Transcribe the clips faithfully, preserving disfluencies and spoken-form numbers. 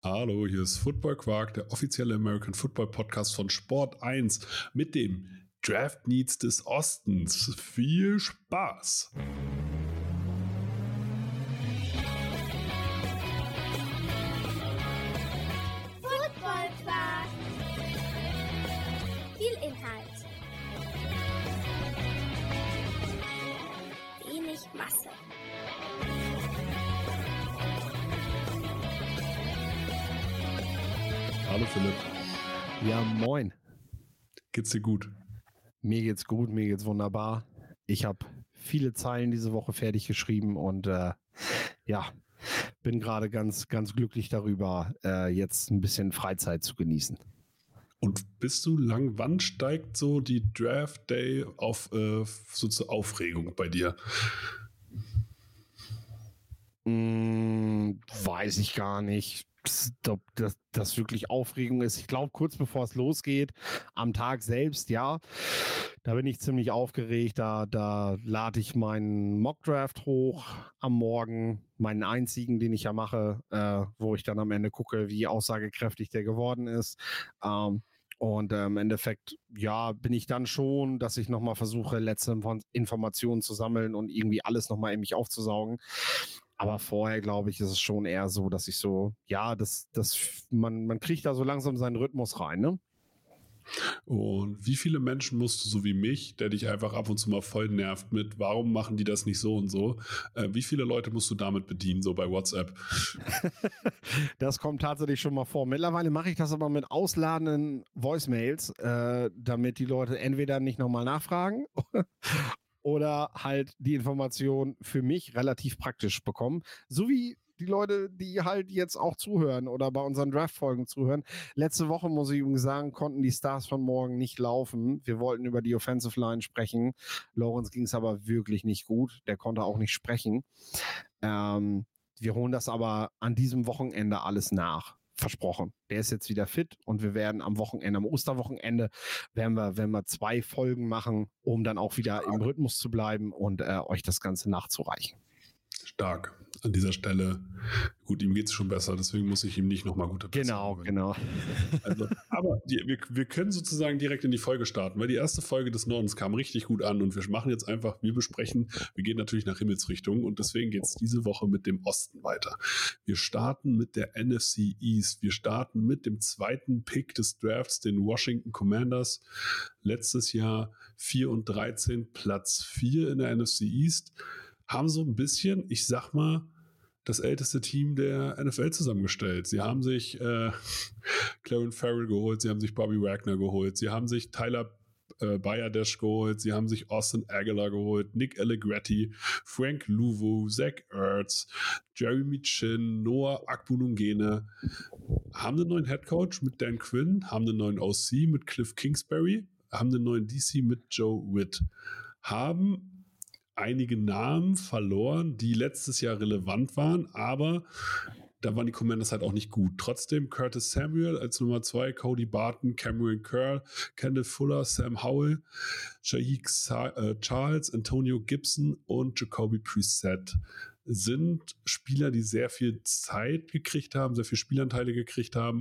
Hallo, hier ist Football Quark, der offizielle American Football Podcast von Sport eins mit dem Draft Needs des Ostens. Viel Spaß! Football Quark. Viel Inhalt. Wenig Masse. Hallo Philipp. Ja, moin. Geht's dir gut? Mir geht's gut, mir geht's wunderbar. Ich habe viele Zeilen diese Woche fertig geschrieben und äh, ja, bin gerade ganz, ganz glücklich darüber, äh, jetzt ein bisschen Freizeit zu genießen. Und bist du lang, wann steigt so die Draft Day auf äh, so zur Aufregung bei dir? Hm, weiß ich gar nicht. Ob das, das wirklich Aufregung ist. Ich glaube, kurz bevor es losgeht, am Tag selbst, ja, da bin ich ziemlich aufgeregt. Da, da lade ich meinen Mockdraft hoch am Morgen, meinen einzigen, den ich ja mache, äh, wo ich dann am Ende gucke, wie aussagekräftig der geworden ist. Ähm, und äh, im Endeffekt, ja, bin ich dann schon, dass ich nochmal versuche, letzte Informationen zu sammeln und irgendwie alles nochmal in mich aufzusaugen. Aber vorher, glaube ich, ist es schon eher so, dass ich so, ja, das, das, man, man kriegt da so langsam seinen Rhythmus rein, ne? Und wie viele Menschen musst du, so wie mich, der dich einfach ab und zu mal voll nervt mit, warum machen die das nicht so und so? Äh, wie viele Leute musst du damit bedienen, so bei WhatsApp? Das kommt tatsächlich schon mal vor. Mittlerweile mache ich das aber mit ausladenden Voicemails, äh, damit die Leute entweder nicht nochmal nachfragen oder halt die Information für mich relativ praktisch bekommen. So wie die Leute, die halt jetzt auch zuhören oder bei unseren Draft-Folgen zuhören. Letzte Woche, muss ich übrigens sagen, konnten die Stars von morgen nicht laufen. Wir wollten über die Offensive Line sprechen. Lawrence ging es aber wirklich nicht gut. Der konnte auch nicht sprechen. Ähm, wir holen das aber an diesem Wochenende alles nach. Versprochen. Der ist jetzt wieder fit und wir werden am Wochenende, am Osterwochenende, werden wir, werden wir zwei Folgen machen, um dann auch wieder im Rhythmus zu bleiben und äh, euch das Ganze nachzureichen. Stark. An dieser Stelle, gut, ihm geht es schon besser, deswegen muss ich ihm nicht nochmal gute Besserung Genau, genau. Also, aber die, wir, wir können sozusagen direkt in die Folge starten, weil die erste Folge des Nordens kam richtig gut an und wir machen jetzt einfach, wir besprechen, wir gehen natürlich nach Himmelsrichtungen und deswegen geht es diese Woche mit dem Osten weiter. Wir starten mit der N F C East, wir starten mit dem zweiten Pick des Drafts, den Washington Commanders, letztes Jahr vier und dreizehn, Platz vier in der N F C East, haben so ein bisschen, ich sag mal, das älteste Team der N F L zusammengestellt. Sie haben sich äh, Clarence Farrell geholt, sie haben sich Bobby Wagner geholt, sie haben sich Tyler äh, Biadasz geholt, sie haben sich Austin Aguilar geholt, Nick Allegretti, Frank Luvu, Zach Ertz, Jeremy Chin, Noah Akbunungene, haben einen neuen Headcoach mit Dan Quinn, haben einen neuen O C mit Cliff Kingsbury, haben einen neuen D C mit Joe Witt, haben einige Namen verloren, die letztes Jahr relevant waren, aber da waren die Commanders halt auch nicht gut. Trotzdem Curtis Samuel als Nummer zwei, Cody Barton, Cameron Curl, Kendall Fuller, Sam Howell, Shaheed Charles, Antonio Gibson und Jacoby Brissett sind Spieler, die sehr viel Zeit gekriegt haben, sehr viel Spielanteile gekriegt haben,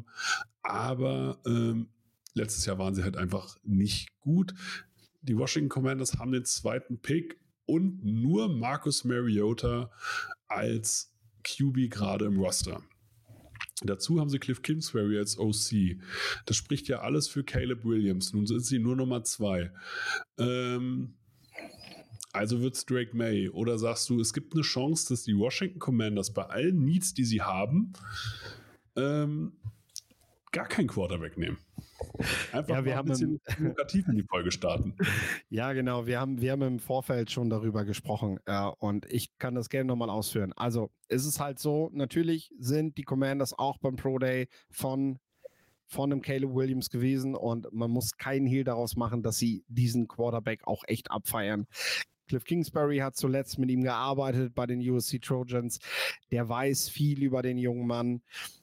aber ähm, letztes Jahr waren sie halt einfach nicht gut. Die Washington Commanders haben den zweiten Pick und nur Marcus Mariota als Q B gerade im Roster. Dazu haben sie Cliff Kingsbury als O C. Das spricht ja alles für Caleb Williams. Nun sind sie nur Nummer zwei. Ähm, also wird's Drake May. Oder sagst du, es gibt eine Chance, dass die Washington Commanders bei allen Needs, die sie haben, ähm, gar keinen Quarterback nehmen? Einfach ja, wir mal ein haben bisschen innovativ in die Folge starten. Ja, genau. Wir haben, wir haben im Vorfeld schon darüber gesprochen äh, und ich kann das gerne nochmal ausführen. Also es ist halt so, natürlich sind die Commanders auch beim Pro Day von, von dem Caleb Williams gewesen und man muss keinen Hehl daraus machen, dass sie diesen Quarterback auch echt abfeiern. Cliff Kingsbury hat zuletzt mit ihm gearbeitet bei den U S C Trojans. Der weiß viel über den jungen Mann.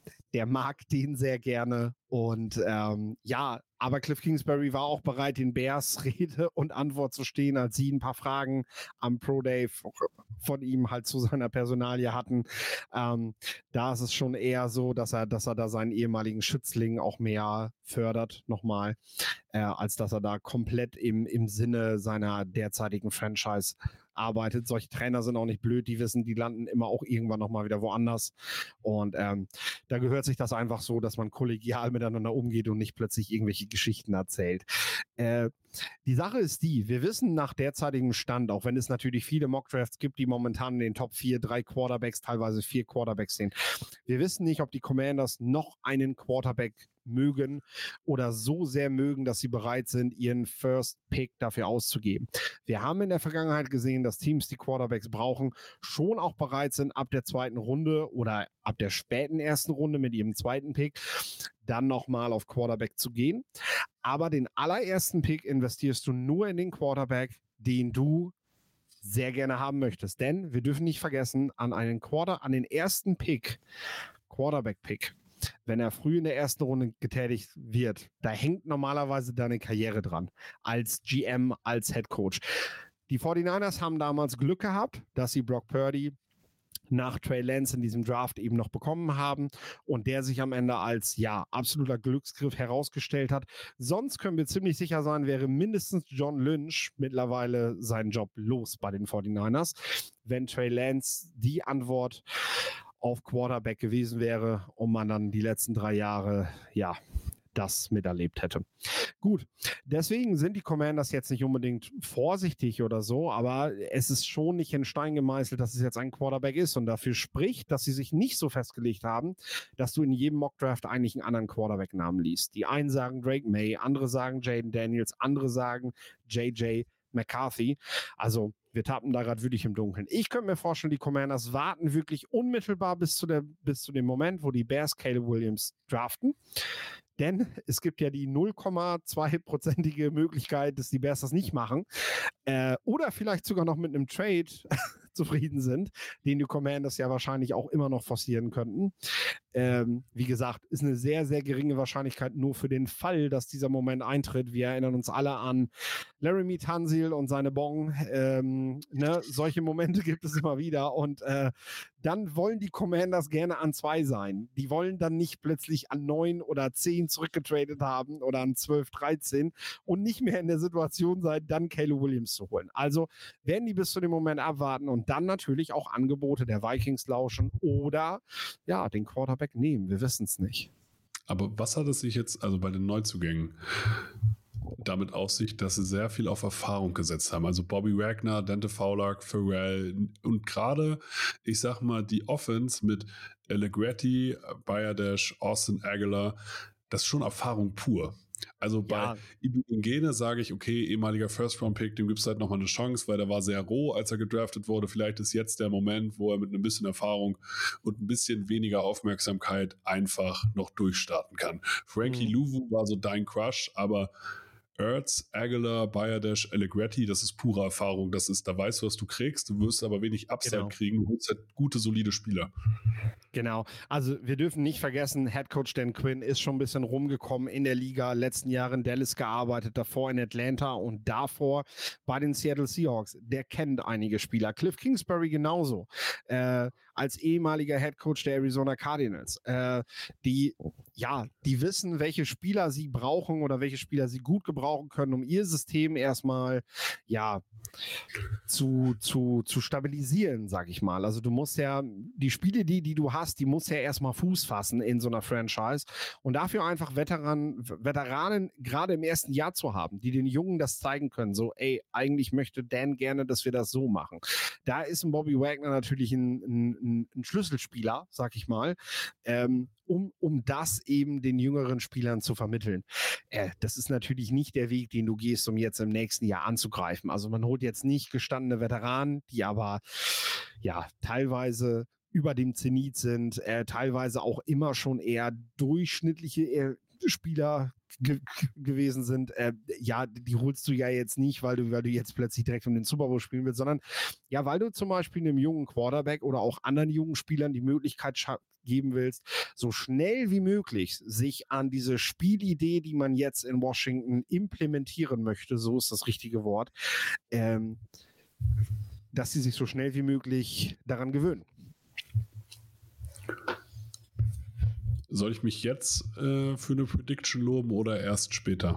der mag den sehr gerne. Und ähm, ja, aber Cliff Kingsbury war auch bereit, den Bears Rede und Antwort zu stehen, als sie ein paar Fragen am Pro Day von ihm halt zu seiner Personalie hatten. Ähm, da ist es schon eher so, dass er, dass er da seinen ehemaligen Schützling auch mehr fördert nochmal, äh, als dass er da komplett im, im Sinne seiner derzeitigen Franchise arbeitet. Solche Trainer sind auch nicht blöd, die wissen, die landen immer auch irgendwann nochmal wieder woanders. Und ähm, da gehört sich das einfach so, dass man kollegial miteinander umgeht und nicht plötzlich irgendwelche Geschichten erzählt. Äh, die Sache ist die, wir wissen nach derzeitigem Stand, auch wenn es natürlich viele Mockdrafts gibt, die momentan in den Top vier, drei Quarterbacks, teilweise vier Quarterbacks sind. Wir wissen nicht, ob die Commanders noch einen Quarterback mögen oder so sehr mögen, dass sie bereit sind, ihren First Pick dafür auszugeben. Wir haben in der Vergangenheit gesehen, dass Teams, die Quarterbacks brauchen, schon auch bereit sind, ab der zweiten Runde oder ab der späten ersten Runde mit ihrem zweiten Pick dann nochmal auf Quarterback zu gehen. Aber den allerersten Pick investierst du nur in den Quarterback, den du sehr gerne haben möchtest. Denn wir dürfen nicht vergessen, an einen Quarter, an den ersten Pick, Quarterback-Pick, wenn er früh in der ersten Runde getätigt wird, da hängt normalerweise deine Karriere dran. Als G M, als Head Coach. Die forty-niners haben damals Glück gehabt, dass sie Brock Purdy nach Trey Lance in diesem Draft eben noch bekommen haben und der sich am Ende als, ja, absoluter Glücksgriff herausgestellt hat. Sonst können wir ziemlich sicher sein, wäre mindestens John Lynch mittlerweile seinen Job los bei den forty-niners, wenn Trey Lance die Antwort auf Quarterback gewesen wäre und man dann die letzten drei Jahre, ja, das miterlebt hätte. Gut, deswegen sind die Commanders jetzt nicht unbedingt vorsichtig oder so, aber es ist schon nicht in Stein gemeißelt, dass es jetzt ein Quarterback ist und dafür spricht, dass sie sich nicht so festgelegt haben, dass du in jedem Mockdraft eigentlich einen anderen Quarterback-Namen liest. Die einen sagen Drake May, andere sagen Jaden Daniels, andere sagen J J McCarthy. Also wir tappen da gerade wirklich im Dunkeln. Ich könnte mir vorstellen, die Commanders warten wirklich unmittelbar bis zu, der, bis zu dem Moment, wo die Bears Caleb Williams draften. Denn es gibt ja die null Komma zwei prozentige Möglichkeit, dass die Bears das nicht machen. Äh, oder vielleicht sogar noch mit einem Trade zufrieden sind, den die Commanders ja wahrscheinlich auch immer noch forcieren könnten. Ähm, wie gesagt, ist eine sehr, sehr geringe Wahrscheinlichkeit nur für den Fall, dass dieser Moment eintritt. Wir erinnern uns alle an Laramie Tunsil und seine Bong. Ähm, ne? Solche Momente gibt es immer wieder und äh, dann wollen die Commanders gerne an zwei sein. Die wollen dann nicht plötzlich an neun oder zehn zurückgetradet haben oder an zwölf, dreizehn und nicht mehr in der Situation sein, dann Caleb Williams zu holen. Also werden die bis zu dem Moment abwarten und dann natürlich auch Angebote der Vikings lauschen oder ja, den Quarterback nehmen. Wir wissen es nicht. Aber was hat es sich jetzt, also bei den Neuzugängen, damit auf sich, dass sie sehr viel auf Erfahrung gesetzt haben? Also Bobby Wagner, Dante Fowler, Pharrell und gerade, ich sag mal, die Offense mit Allegretti, Bayardash, Austin Aguilar, das ist schon Erfahrung pur. Also bei Ja. Ibugene sage ich, okay, ehemaliger First-Round-Pick, dem gibt es halt nochmal eine Chance, weil der war sehr roh, als er gedraftet wurde. Vielleicht ist jetzt der Moment, wo er mit ein bisschen Erfahrung und ein bisschen weniger Aufmerksamkeit einfach noch durchstarten kann. Frankie Mhm. Louvu war so dein Crush, aber Ertz, Aguilar, Bayardash, Allegretti, das ist pure Erfahrung. Das ist, da weißt du, was du kriegst, du wirst aber wenig Upside Genau. kriegen, du holst halt gute, solide Spieler. Genau. Also wir dürfen nicht vergessen, Head Coach Dan Quinn ist schon ein bisschen rumgekommen in der Liga, letzten Jahre in Dallas gearbeitet, davor in Atlanta und davor bei den Seattle Seahawks. Der kennt einige Spieler. Cliff Kingsbury genauso. Äh, als ehemaliger Head Coach der Arizona Cardinals. Äh, die, ja, die wissen, welche Spieler sie brauchen oder welche Spieler sie gut gebrauchen können, um ihr System erstmal, ja, zu, zu, zu stabilisieren, sag ich mal. Also du musst ja, die Spiele, die, die du hast, die musst ja erstmal Fuß fassen in so einer Franchise und dafür einfach Veteran, Veteranen gerade im ersten Jahr zu haben, die den Jungen das zeigen können, so, ey, eigentlich möchte Dan gerne, dass wir das so machen. Da ist ein Bobby Wagner natürlich ein, ein, ein Schlüsselspieler, sag ich mal, ähm, um, um das eben den jüngeren Spielern zu vermitteln. Äh, das ist natürlich nicht der Weg, den du gehst, um jetzt im nächsten Jahr anzugreifen. Also man holt jetzt nicht gestandene Veteranen, die aber ja teilweise über dem Zenit sind, äh, teilweise auch immer schon eher durchschnittliche, eher Spieler ge gewesen sind, äh, ja, die holst du ja jetzt nicht, weil du, weil du jetzt plötzlich direkt um den Super Bowl spielen willst, sondern ja, weil du zum Beispiel einem jungen Quarterback oder auch anderen jungen Spielern die Möglichkeit geben willst, so schnell wie möglich sich an diese Spielidee, die man jetzt in Washington implementieren möchte, so ist das richtige Wort, ähm, dass sie sich so schnell wie möglich daran gewöhnen. Soll ich mich jetzt äh, für eine Prediction loben oder erst später?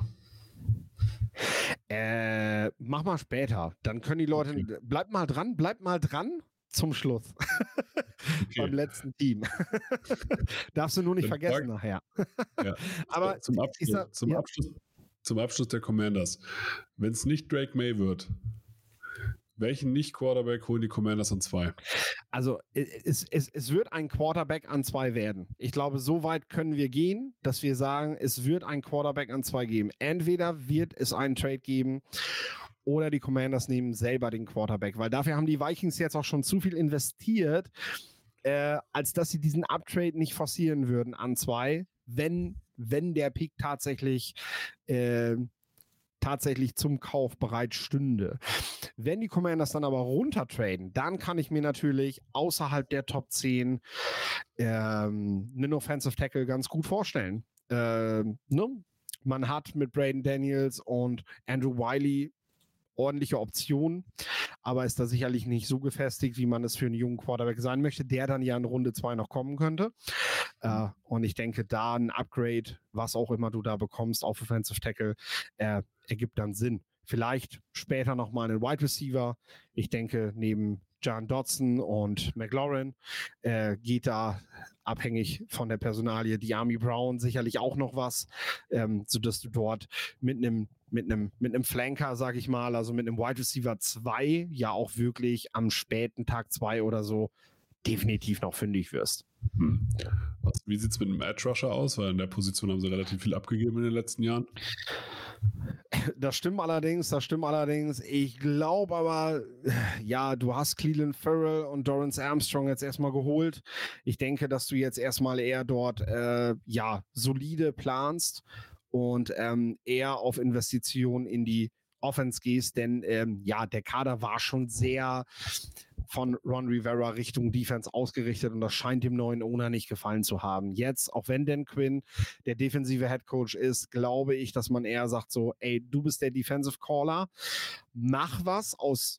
Äh, mach mal später. Dann können die Leute, okay. Bleib mal dran, bleib mal dran zum Schluss. Okay. Beim letzten Team. Darfst du nur nicht Dann vergessen frag, nachher. Ja. Aber zum, Abschluss, da, zum, ja. Abschluss, zum Abschluss der Commanders. Wenn es nicht Drake May wird, welchen Nicht-Quarterback holen die Commanders an zwei? Also es, es, es wird ein Quarterback an zwei werden. Ich glaube, so weit können wir gehen, dass wir sagen, es wird ein Quarterback an zwei geben. Entweder wird es einen Trade geben oder die Commanders nehmen selber den Quarterback, weil dafür haben die Vikings jetzt auch schon zu viel investiert, äh, als dass sie diesen Uptrade nicht forcieren würden an zwei, wenn, wenn der Pick tatsächlich äh, tatsächlich zum Kauf bereit stünde. Wenn die Commanders dann aber runtertraden, dann kann ich mir natürlich außerhalb der Top zehn ähm, einen Offensive Tackle ganz gut vorstellen. Ähm, ne? Man hat mit Braden Daniels und Andrew Wiley ordentliche Optionen, aber ist da sicherlich nicht so gefestigt, wie man es für einen jungen Quarterback sein möchte, der dann ja in Runde zwei noch kommen könnte. Uh, und ich denke, da ein Upgrade, was auch immer du da bekommst auf Offensive Tackle, äh, ergibt dann Sinn. Vielleicht später nochmal einen Wide Receiver. Ich denke, neben John Dodson und McLaurin äh, geht da abhängig von der Personalie die Army Brown sicherlich auch noch was, ähm, sodass du dort mit einem mit einem mit einem Flanker, sag ich mal, also mit einem Wide Receiver zwei ja auch wirklich am späten Tag zwei oder so definitiv noch fündig wirst. Hm. Was, wie sieht es mit einem Edge Rusher aus? Weil in der Position haben sie relativ viel abgegeben in den letzten Jahren. Das stimmt allerdings, das stimmt allerdings. Ich glaube aber, ja, du hast Cleveland Farrell und Dorrance Armstrong jetzt erstmal geholt. Ich denke, dass du jetzt erstmal eher dort, äh, ja, solide planst und ähm, eher auf Investitionen in die Offense gehst, denn ähm, ja, der Kader war schon sehr von Ron Rivera Richtung Defense ausgerichtet und das scheint dem neuen Owner nicht gefallen zu haben. Jetzt, auch wenn Dan Quinn der defensive Headcoach ist, glaube ich, dass man eher sagt so, ey, du bist der Defensive Caller, mach was aus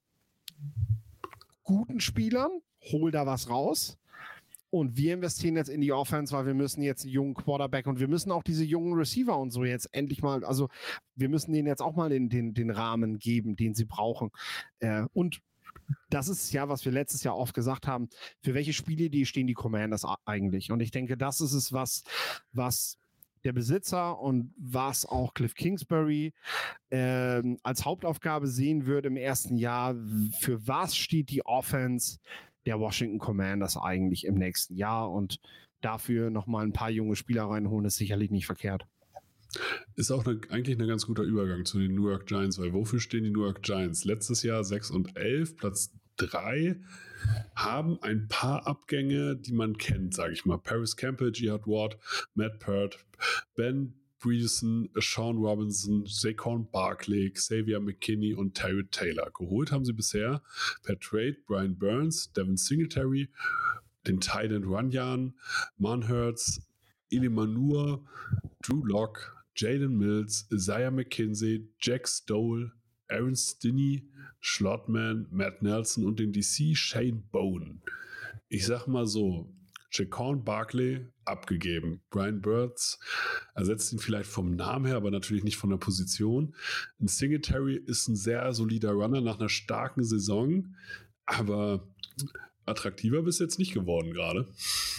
guten Spielern, hol da was raus und wir investieren jetzt in die Offense, weil wir müssen jetzt einen jungen Quarterback und wir müssen auch diese jungen Receiver und so jetzt endlich mal, also wir müssen denen jetzt auch mal den, den, den Rahmen geben, den sie brauchen. Äh, und das ist ja, was wir letztes Jahr oft gesagt haben, für welche Spielidee stehen die Commanders eigentlich? Und ich denke, das ist es, was, was der Besitzer und was auch Cliff Kingsbury äh, als Hauptaufgabe sehen würde im ersten Jahr. Für was steht die Offense der Washington Commanders eigentlich im nächsten Jahr? Und dafür nochmal ein paar junge Spieler reinholen, ist sicherlich nicht verkehrt. Ist auch eine, eigentlich ein ganz guter Übergang zu den New York Giants, weil wofür stehen die New York Giants? Letztes Jahr sechs und elf, Platz drei, haben ein paar Abgänge, die man kennt, sage ich mal. Paris Campbell, Jihad Ward, Matt Peart, Ben Bredeson, Sean Robinson, Saquon Barkley, Xavier McKinney und Terry Taylor. Geholt haben sie bisher per Trade Brian Burns, Devin Singletary, den Tight End Runyan, Manhurts, Eli Manur, Drew Lock, Jalen Mills, Isaiah McKinsey, Jack Stoll, Aaron Stinney, Schlotman, Matt Nelson und den D C Shane Bowen. Ich sag mal so, Saquon Barkley abgegeben. Brian Burns ersetzt ihn vielleicht vom Namen her, aber natürlich nicht von der Position. Ein Singletary ist ein sehr solider Runner nach einer starken Saison, aber attraktiver bist jetzt nicht geworden gerade.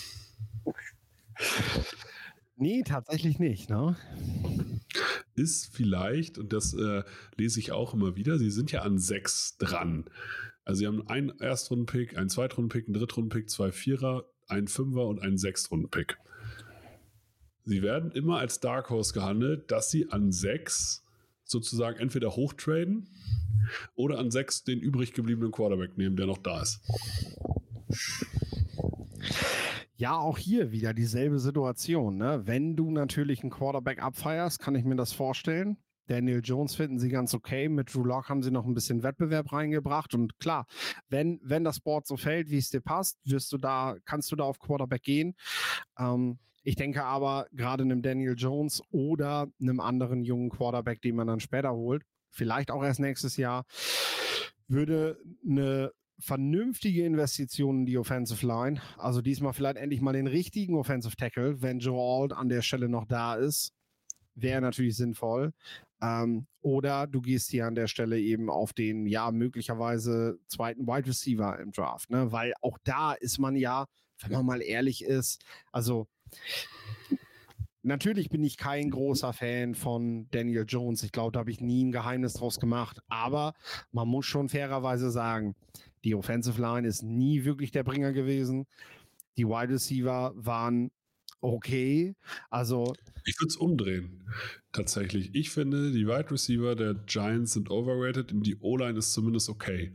Nee, tatsächlich nicht, ne? Ist vielleicht, und das äh, lese ich auch immer wieder, sie sind ja an sechs dran. Also sie haben einen Erstrunden-Pick, einen Zweitrunden-Pick, einen Drittrunden-Pick, zwei Vierer, einen Fünfer und einen Sechstrunden-Pick. Sie werden immer als Dark Horse gehandelt, dass sie an sechs sozusagen entweder hochtraden oder an sechs den übrig gebliebenen Quarterback nehmen, der noch da ist. Ja, auch hier wieder dieselbe Situation. Ne? Wenn du natürlich einen Quarterback abfeierst, kann ich mir das vorstellen. Daniel Jones finden sie ganz okay. Mit Drew Lock haben sie noch ein bisschen Wettbewerb reingebracht. Und klar, wenn, wenn das Board so fällt, wie es dir passt, wirst du da, kannst du da auf Quarterback gehen. Ähm, ich denke aber, gerade einem Daniel Jones oder einem anderen jungen Quarterback, den man dann später holt, vielleicht auch erst nächstes Jahr, würde eine vernünftige Investition in die Offensive Line, also diesmal vielleicht endlich mal den richtigen Offensive Tackle, wenn Joe Alt an der Stelle noch da ist, wäre natürlich sinnvoll. Ähm, oder du gehst hier an der Stelle eben auf den, ja, möglicherweise zweiten Wide Receiver im Draft, ne? Weil auch da ist man ja, wenn man mal ehrlich ist, also natürlich bin ich kein großer Fan von Daniel Jones. Ich glaube, da habe ich nie ein Geheimnis draus gemacht. Aber man muss schon fairerweise sagen, die Offensive Line ist nie wirklich der Bringer gewesen. Die Wide Receiver waren okay. Also Ich würde es umdrehen, tatsächlich. Ich finde, die Wide Receiver der Giants sind overrated und die O-Line ist zumindest okay.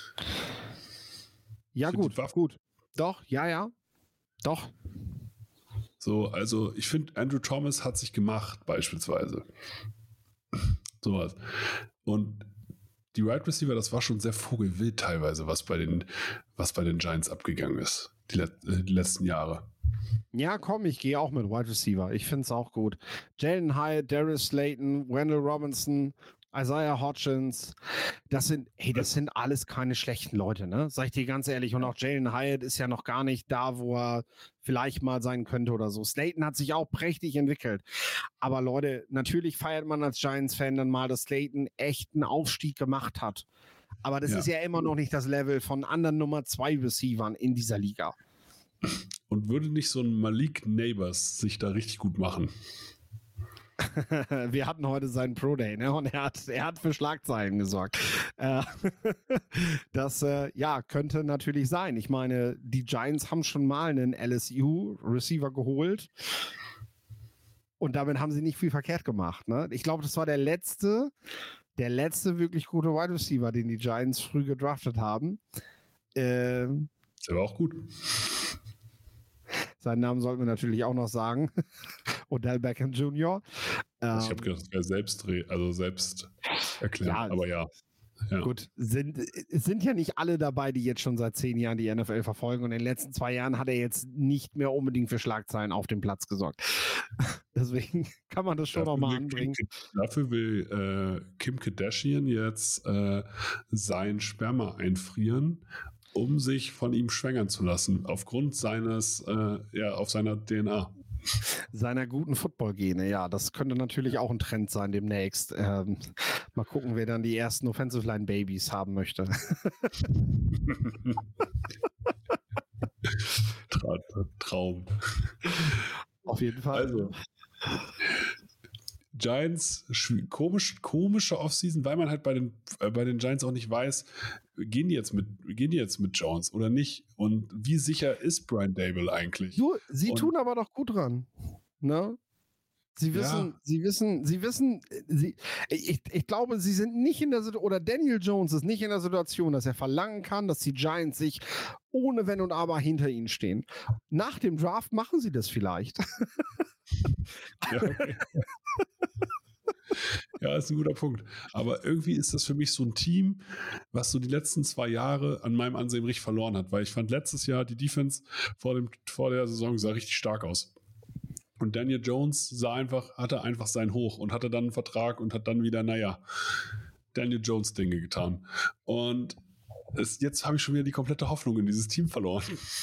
ja, Ich gut, find, gut. Doch, ja, ja. Doch. So, also ich finde, Andrew Thomas hat sich gemacht, beispielsweise. Sowas. Und die Wide Receiver, das war schon sehr vogelwild teilweise, was bei den, was bei den Giants abgegangen ist, die, Let die letzten Jahre. Ja, komm, ich gehe auch mit Wide Receiver. Ich finde es auch gut. Jalen Hyatt, Darius Slayton, Wendell Robinson, Isaiah Hodgins, das sind, hey, das sind alles keine schlechten Leute, ne? Sag ich dir ganz ehrlich. Und auch Jalen Hyatt ist ja noch gar nicht da, wo er vielleicht mal sein könnte oder so. Slayton hat sich auch prächtig entwickelt. Aber Leute, natürlich feiert man als Giants-Fan dann mal, dass Slayton echt einen Aufstieg gemacht hat. Aber das Ja. ist ja immer noch nicht das Level von anderen Nummer zwei Receivern in dieser Liga. Und würde nicht so ein Malik Neighbors sich da richtig gut machen? Wir hatten heute seinen Pro Day, ne? Und er hat, er hat für Schlagzeilen gesorgt. Äh, das äh, ja, könnte natürlich sein. Ich meine, die Giants haben schon mal einen L S U-Receiver geholt. Und damit haben sie nicht viel verkehrt gemacht. Ne? Ich glaube, das war der letzte, der letzte wirklich gute Wide Receiver, den die Giants früh gedraftet haben. Äh, Der war auch gut. Seinen Namen sollten wir natürlich auch noch sagen. Odell Beckham Junior Ähm, ich habe gedacht, das wäre selbst, also selbst erklärt, Ja, aber ja. ja. Gut, sind, es sind ja nicht alle dabei, die jetzt schon seit zehn Jahren die N F L verfolgen. Und in den letzten zwei Jahren hat er jetzt nicht mehr unbedingt für Schlagzeilen auf dem Platz gesorgt. Deswegen kann man das schon Dafür nochmal will anbringen. Kim, dafür will äh, Kim Kardashian jetzt äh, sein Sperma einfrieren, um sich von ihm schwängern zu lassen, aufgrund seines, äh, ja, auf seiner D N A. Seiner guten Football-Gene, ja, das könnte natürlich auch ein Trend sein demnächst. Ähm, mal gucken, wer dann die ersten Offensive Line Babys haben möchte. Tra Traum. Auf jeden Fall. Also, Giants, komisch, komische Offseason, weil man halt bei den, äh, bei den Giants auch nicht weiß, gehen die jetzt mit, gehen die jetzt mit Jones oder nicht? Und wie sicher ist Brian Daboll eigentlich? Du, sie Und, tun aber doch gut dran. Ne? Sie wissen, ja. sie wissen, sie wissen, sie, ich, ich glaube, sie sind nicht in der Situation, oder Daniel Jones ist nicht in der Situation, dass er verlangen kann, dass die Giants sich ohne Wenn und Aber hinter ihnen stehen. Nach dem Draft machen sie das vielleicht. Ja, okay. Ja, ist ein guter Punkt. Aber irgendwie ist das für mich so ein Team, was so die letzten zwei Jahre an meinem Ansehen richtig verloren hat, weil ich fand letztes Jahr die Defense vor, dem, vor der Saison sah richtig stark aus. Und Daniel Jones sah einfach, hatte einfach sein Hoch und hatte dann einen Vertrag und hat dann wieder, naja, Daniel Jones Dinge getan. Und es, jetzt habe ich schon wieder die komplette Hoffnung in dieses Team verloren.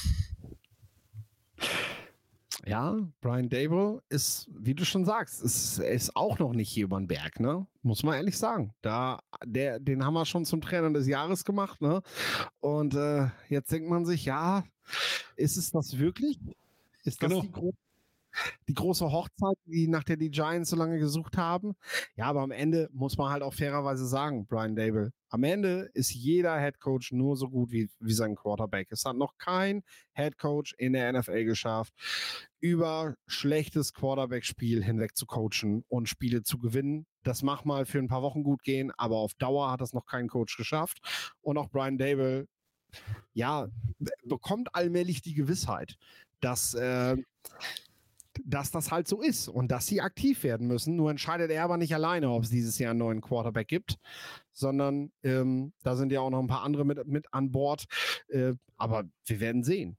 Ja, Brian Daboll ist, wie du schon sagst, ist, ist auch noch nicht hier über den Berg, ne? Muss man ehrlich sagen. Da, der, den haben wir schon zum Trainer des Jahres gemacht, ne? Und äh, jetzt denkt man sich, ja, ist es das wirklich? Ist das Genau. die, gro die große Hochzeit, die, nach der die Giants so lange gesucht haben? Ja, aber am Ende muss man halt auch fairerweise sagen, Brian Daboll, am Ende ist jeder Headcoach nur so gut wie, wie sein Quarterback. Es hat noch kein Headcoach in der N F L geschafft, über schlechtes Quarterback-Spiel hinweg zu coachen und Spiele zu gewinnen. Das mag mal für ein paar Wochen gut gehen, aber auf Dauer hat das noch kein Coach geschafft. Und auch Brian Daboll, ja, bekommt allmählich die Gewissheit, dass, äh, dass das halt so ist und dass sie aktiv werden müssen. Nur entscheidet er aber nicht alleine, ob es dieses Jahr einen neuen Quarterback gibt, sondern ähm, da sind ja auch noch ein paar andere mit, mit an Bord. Äh, aber wir werden sehen.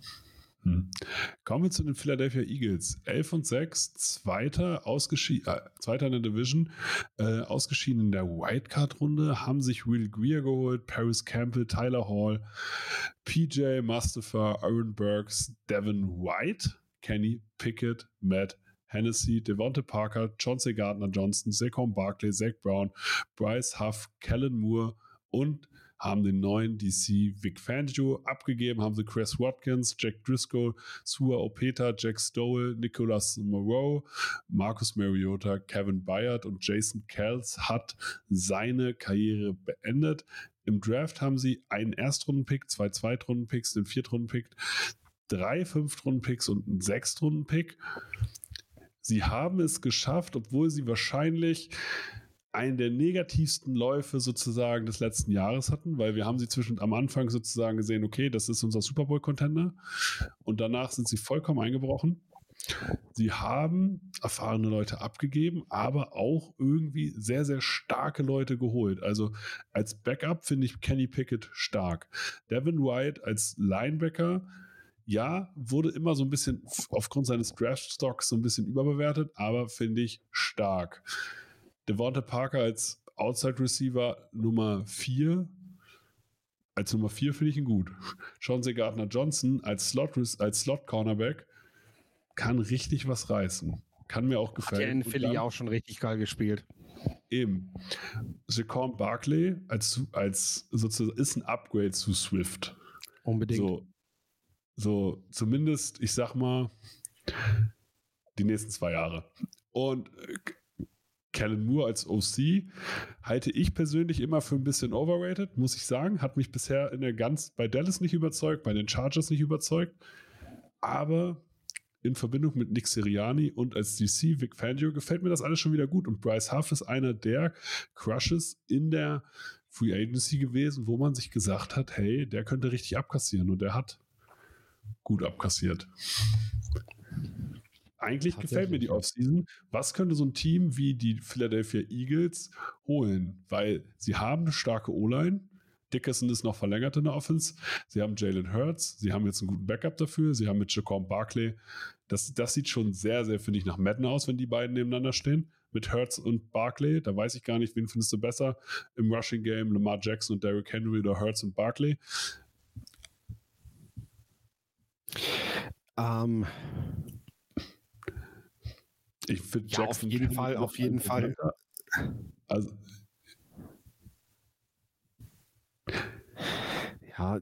Hm. Kommen wir zu den Philadelphia Eagles. elf und sechs, Zweiter, ausgeschieden, äh, Zweiter in der Division, äh, ausgeschieden in der Wildcard-Runde, haben sich Will Greer geholt, Paris Campbell, Tyler Hall, P J Mustafa, Aaron Burks, Devin White, Kenny Pickett, Matt Hennessy, Devonta Parker, Chauncey Gardner-Johnson, Saquon Barkley, Zach Brown, Bryce Huff, Kellen Moore und haben den neuen D C Vic Fangio abgegeben, haben sie Chris Watkins, Jack Driscoll, Sua Opeta, Jack Stoll, Nicholas Moreau, Marcus Mariota, Kevin Byard und Jason Kells hat seine Karriere beendet. Im Draft haben sie einen Erstrunden-Pick, zwei Zweitrunden-Picks, den Viertrunden-Pick, drei Fünftrunden-Picks und einen Sechstrunden-Pick. Sie haben es geschafft, obwohl sie wahrscheinlich einen der negativsten Läufe sozusagen des letzten Jahres hatten, weil wir haben sie zwischen am Anfang sozusagen gesehen, okay, das ist unser Super Bowl-Contender und danach sind sie vollkommen eingebrochen. Sie haben erfahrene Leute abgegeben, aber auch irgendwie sehr, sehr starke Leute geholt. Also als Backup finde ich Kenny Pickett stark. Devin White als Linebacker, ja, wurde immer so ein bisschen aufgrund seines Draft-Stocks so ein bisschen überbewertet, aber finde ich stark. Devonta Parker als Outside Receiver Nummer vier. Als Nummer vier finde ich ihn gut. Chauncey Gardner-Johnson als Slot, als Slot Cornerback kann richtig was reißen. Kann mir auch gefallen. Hat ja in Philly auch schon richtig geil gespielt. Eben. Saquon Barkley als, als sozusagen ist ein Upgrade zu Swift. Unbedingt. So, so zumindest, ich sag mal, die nächsten zwei Jahre. Und Kellen Moore als O C halte ich persönlich immer für ein bisschen overrated, muss ich sagen. Hat mich bisher in der ganz bei Dallas nicht überzeugt, bei den Chargers nicht überzeugt. Aber in Verbindung mit Nick Sirianni und als D C Vic Fangio gefällt mir das alles schon wieder gut. Und Bryce Huff ist einer der Crushes in der Free Agency gewesen, wo man sich gesagt hat, hey, der könnte richtig abkassieren. Und der hat gut abkassiert. Eigentlich gefällt mir die Offseason. Was könnte so ein Team wie die Philadelphia Eagles holen? Weil sie haben eine starke O-Line. Dickerson ist noch verlängert in der Offense. Sie haben Jalen Hurts. Sie haben jetzt einen guten Backup dafür. Sie haben mit Saquon Barkley. Das, das sieht schon sehr, sehr, finde ich, nach Madden aus, wenn die beiden nebeneinander stehen. Mit Hurts und Barkley. Da weiß ich gar nicht, wen findest du besser im Rushing Game? Lamar Jackson und Derrick Henry oder Hurts und Barkley? Ähm... Ich finde ja, Jackson auf jeden Fall, auf jeden Fall. Also, ja,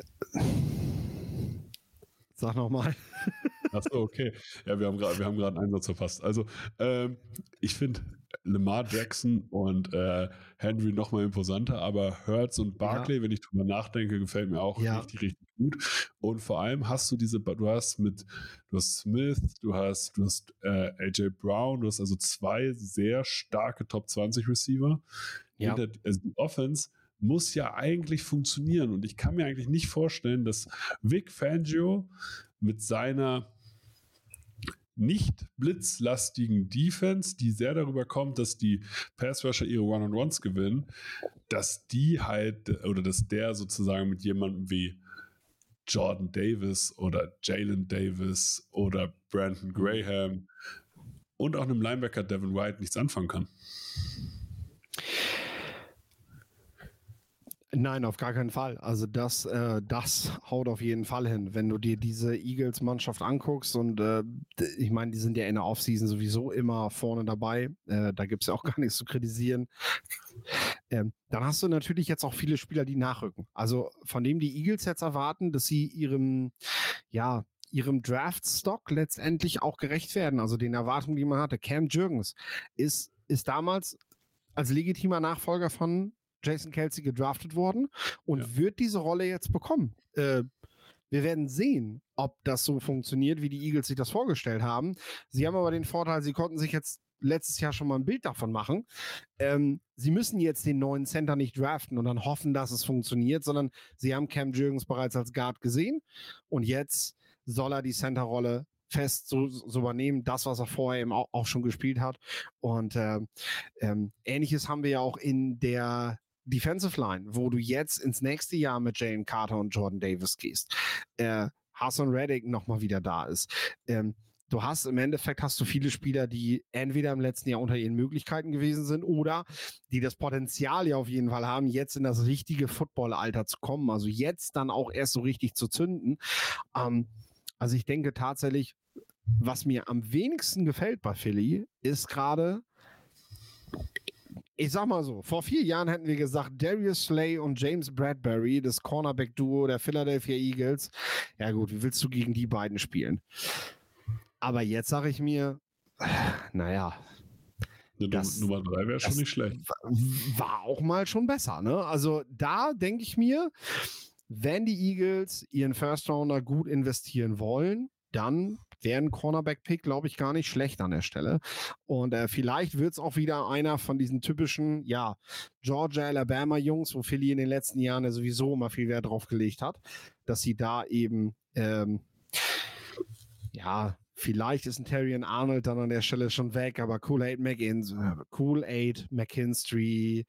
sag nochmal. Achso, okay. Ja, wir haben gerade wir haben gerade einen Einsatz verpasst. Also, ähm, ich finde Lamar Jackson und äh, Henry nochmal imposanter, aber Hurts und Barkley, ja. wenn ich drüber nachdenke, gefällt mir auch ja. richtig, richtig gut. Und vor allem hast du diese, du hast mit, du hast Smith, du hast, du hast äh, A J Brown, du hast also zwei sehr starke Top zwanzig Receiver. Ja. Der, also die Offense muss ja eigentlich funktionieren und ich kann mir eigentlich nicht vorstellen, dass Vic Fangio mit seiner nicht blitzlastigen Defense, die sehr darüber kommt, dass die Pass-Rusher ihre One-on-Ones gewinnen, dass die halt, oder dass der sozusagen mit jemandem wie Jordan Davis oder Jalen Davis oder Brandon Graham und auch einem Linebacker Devin White nichts anfangen kann. Nein, auf gar keinen Fall. Also das, äh, das haut auf jeden Fall hin. Wenn du dir diese Eagles-Mannschaft anguckst und äh, ich meine, die sind ja in der Offseason sowieso immer vorne dabei. Äh, da gibt es ja auch gar nichts zu kritisieren. Ähm, dann hast du natürlich jetzt auch viele Spieler, die nachrücken. Also von dem die Eagles jetzt erwarten, dass sie ihrem, ja, ihrem Draft-Stock letztendlich auch gerecht werden. Also den Erwartungen, die man hatte. Cam Jurgens ist, ist damals als legitimer Nachfolger von Jason Kelce gedraftet worden und ja. wird diese Rolle jetzt bekommen. Äh, wir werden sehen, ob das so funktioniert, wie die Eagles sich das vorgestellt haben. Sie haben aber den Vorteil, sie konnten sich jetzt letztes Jahr schon mal ein Bild davon machen. Ähm, sie müssen jetzt den neuen Center nicht draften und dann hoffen, dass es funktioniert, sondern sie haben Cam Jurgens bereits als Guard gesehen und jetzt soll er die Center-Rolle fest so, so übernehmen, das, was er vorher eben auch, auch schon gespielt hat. Und äh, ähm, Ähnliches haben wir ja auch in der Defensive Line, wo du jetzt ins nächste Jahr mit Jalen Carter und Jordan Davis gehst. Äh, Hassan Reddick nochmal wieder da ist. Ähm, du hast im Endeffekt hast du viele Spieler, die entweder im letzten Jahr unter ihren Möglichkeiten gewesen sind oder die das Potenzial ja auf jeden Fall haben, jetzt in das richtige Footballalter zu kommen. Also jetzt dann auch erst so richtig zu zünden. Ähm, also ich denke tatsächlich, was mir am wenigsten gefällt bei Philly, ist gerade, ich sag mal so, vor vier Jahren hätten wir gesagt, Darius Slay und James Bradbury, das Cornerback-Duo der Philadelphia Eagles. Ja gut, wie willst du gegen die beiden spielen? Aber jetzt sage ich mir, naja. Das, Nummer drei wäre schon nicht schlecht. War auch mal schon besser, ne? Also da denke ich mir, wenn die Eagles ihren First-Rounder gut investieren wollen, dann wäre ein Cornerback-Pick, glaube ich, gar nicht schlecht an der Stelle. Und äh, vielleicht wird es auch wieder einer von diesen typischen, ja, Georgia, Alabama-Jungs, wo Philly in den letzten Jahren ja sowieso immer viel Wert drauf gelegt hat, dass sie da eben, ähm, ja, vielleicht ist ein Terrion Arnold dann an der Stelle schon weg, aber Kool-Aid McInnes, Kool-Aid McKinstry,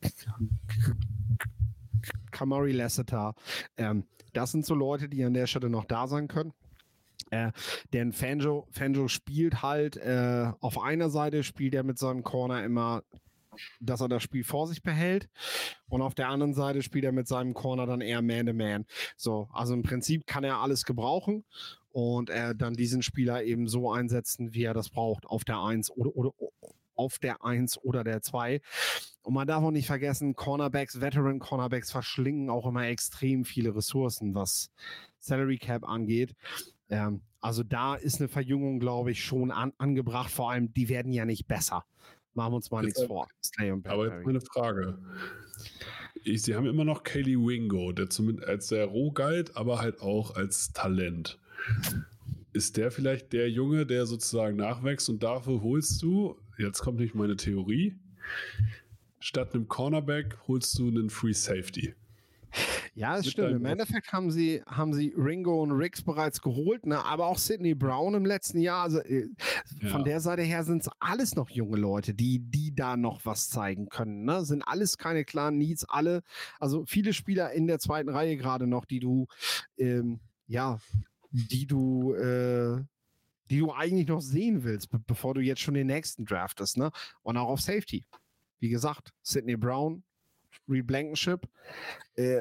Kamari Lassiter, ähm, das sind so Leute, die an der Stelle noch da sein können. Äh, denn Fangio, Fangio spielt halt, äh, auf einer Seite spielt er mit seinem Corner immer, dass er das Spiel vor sich behält und auf der anderen Seite spielt er mit seinem Corner dann eher Man-to-Man. So, also im Prinzip kann er alles gebrauchen und er dann diesen Spieler eben so einsetzen, wie er das braucht, auf der eins oder, oder auf der eins oder der zwei. Und man darf auch nicht vergessen, Cornerbacks, Veteran Cornerbacks verschlingen auch immer extrem viele Ressourcen, was Salary Cap angeht. Ähm, also da ist eine Verjüngung, glaube ich, schon an, angebracht. Vor allem, die werden ja nicht besser. Machen wir uns mal nichts vor. Aber jetzt meine Frage. Ich, Sie haben immer noch Kaylee Wingo, der zumindest als sehr roh galt, aber halt auch als Talent. Ist der vielleicht der Junge, der sozusagen nachwächst und dafür holst du, jetzt kommt nicht meine Theorie, statt einem Cornerback holst du einen Free Safety? Ja, es stimmt. Im Endeffekt haben sie, haben sie Ringo und Riggs bereits geholt, ne? Aber auch Sidney Brown im letzten Jahr. Also äh, ja. Von der Seite her sind es alles noch junge Leute, die, die da noch was zeigen können. Ne? Sind alles keine klaren Needs, alle. Also viele Spieler in der zweiten Reihe gerade noch, die du, ähm, ja, die du, äh, die du eigentlich noch sehen willst, be- bevor du jetzt schon den nächsten draftest. Ne? Und auch auf Safety. Wie gesagt, Sidney Brown, Reed Blankenship, äh,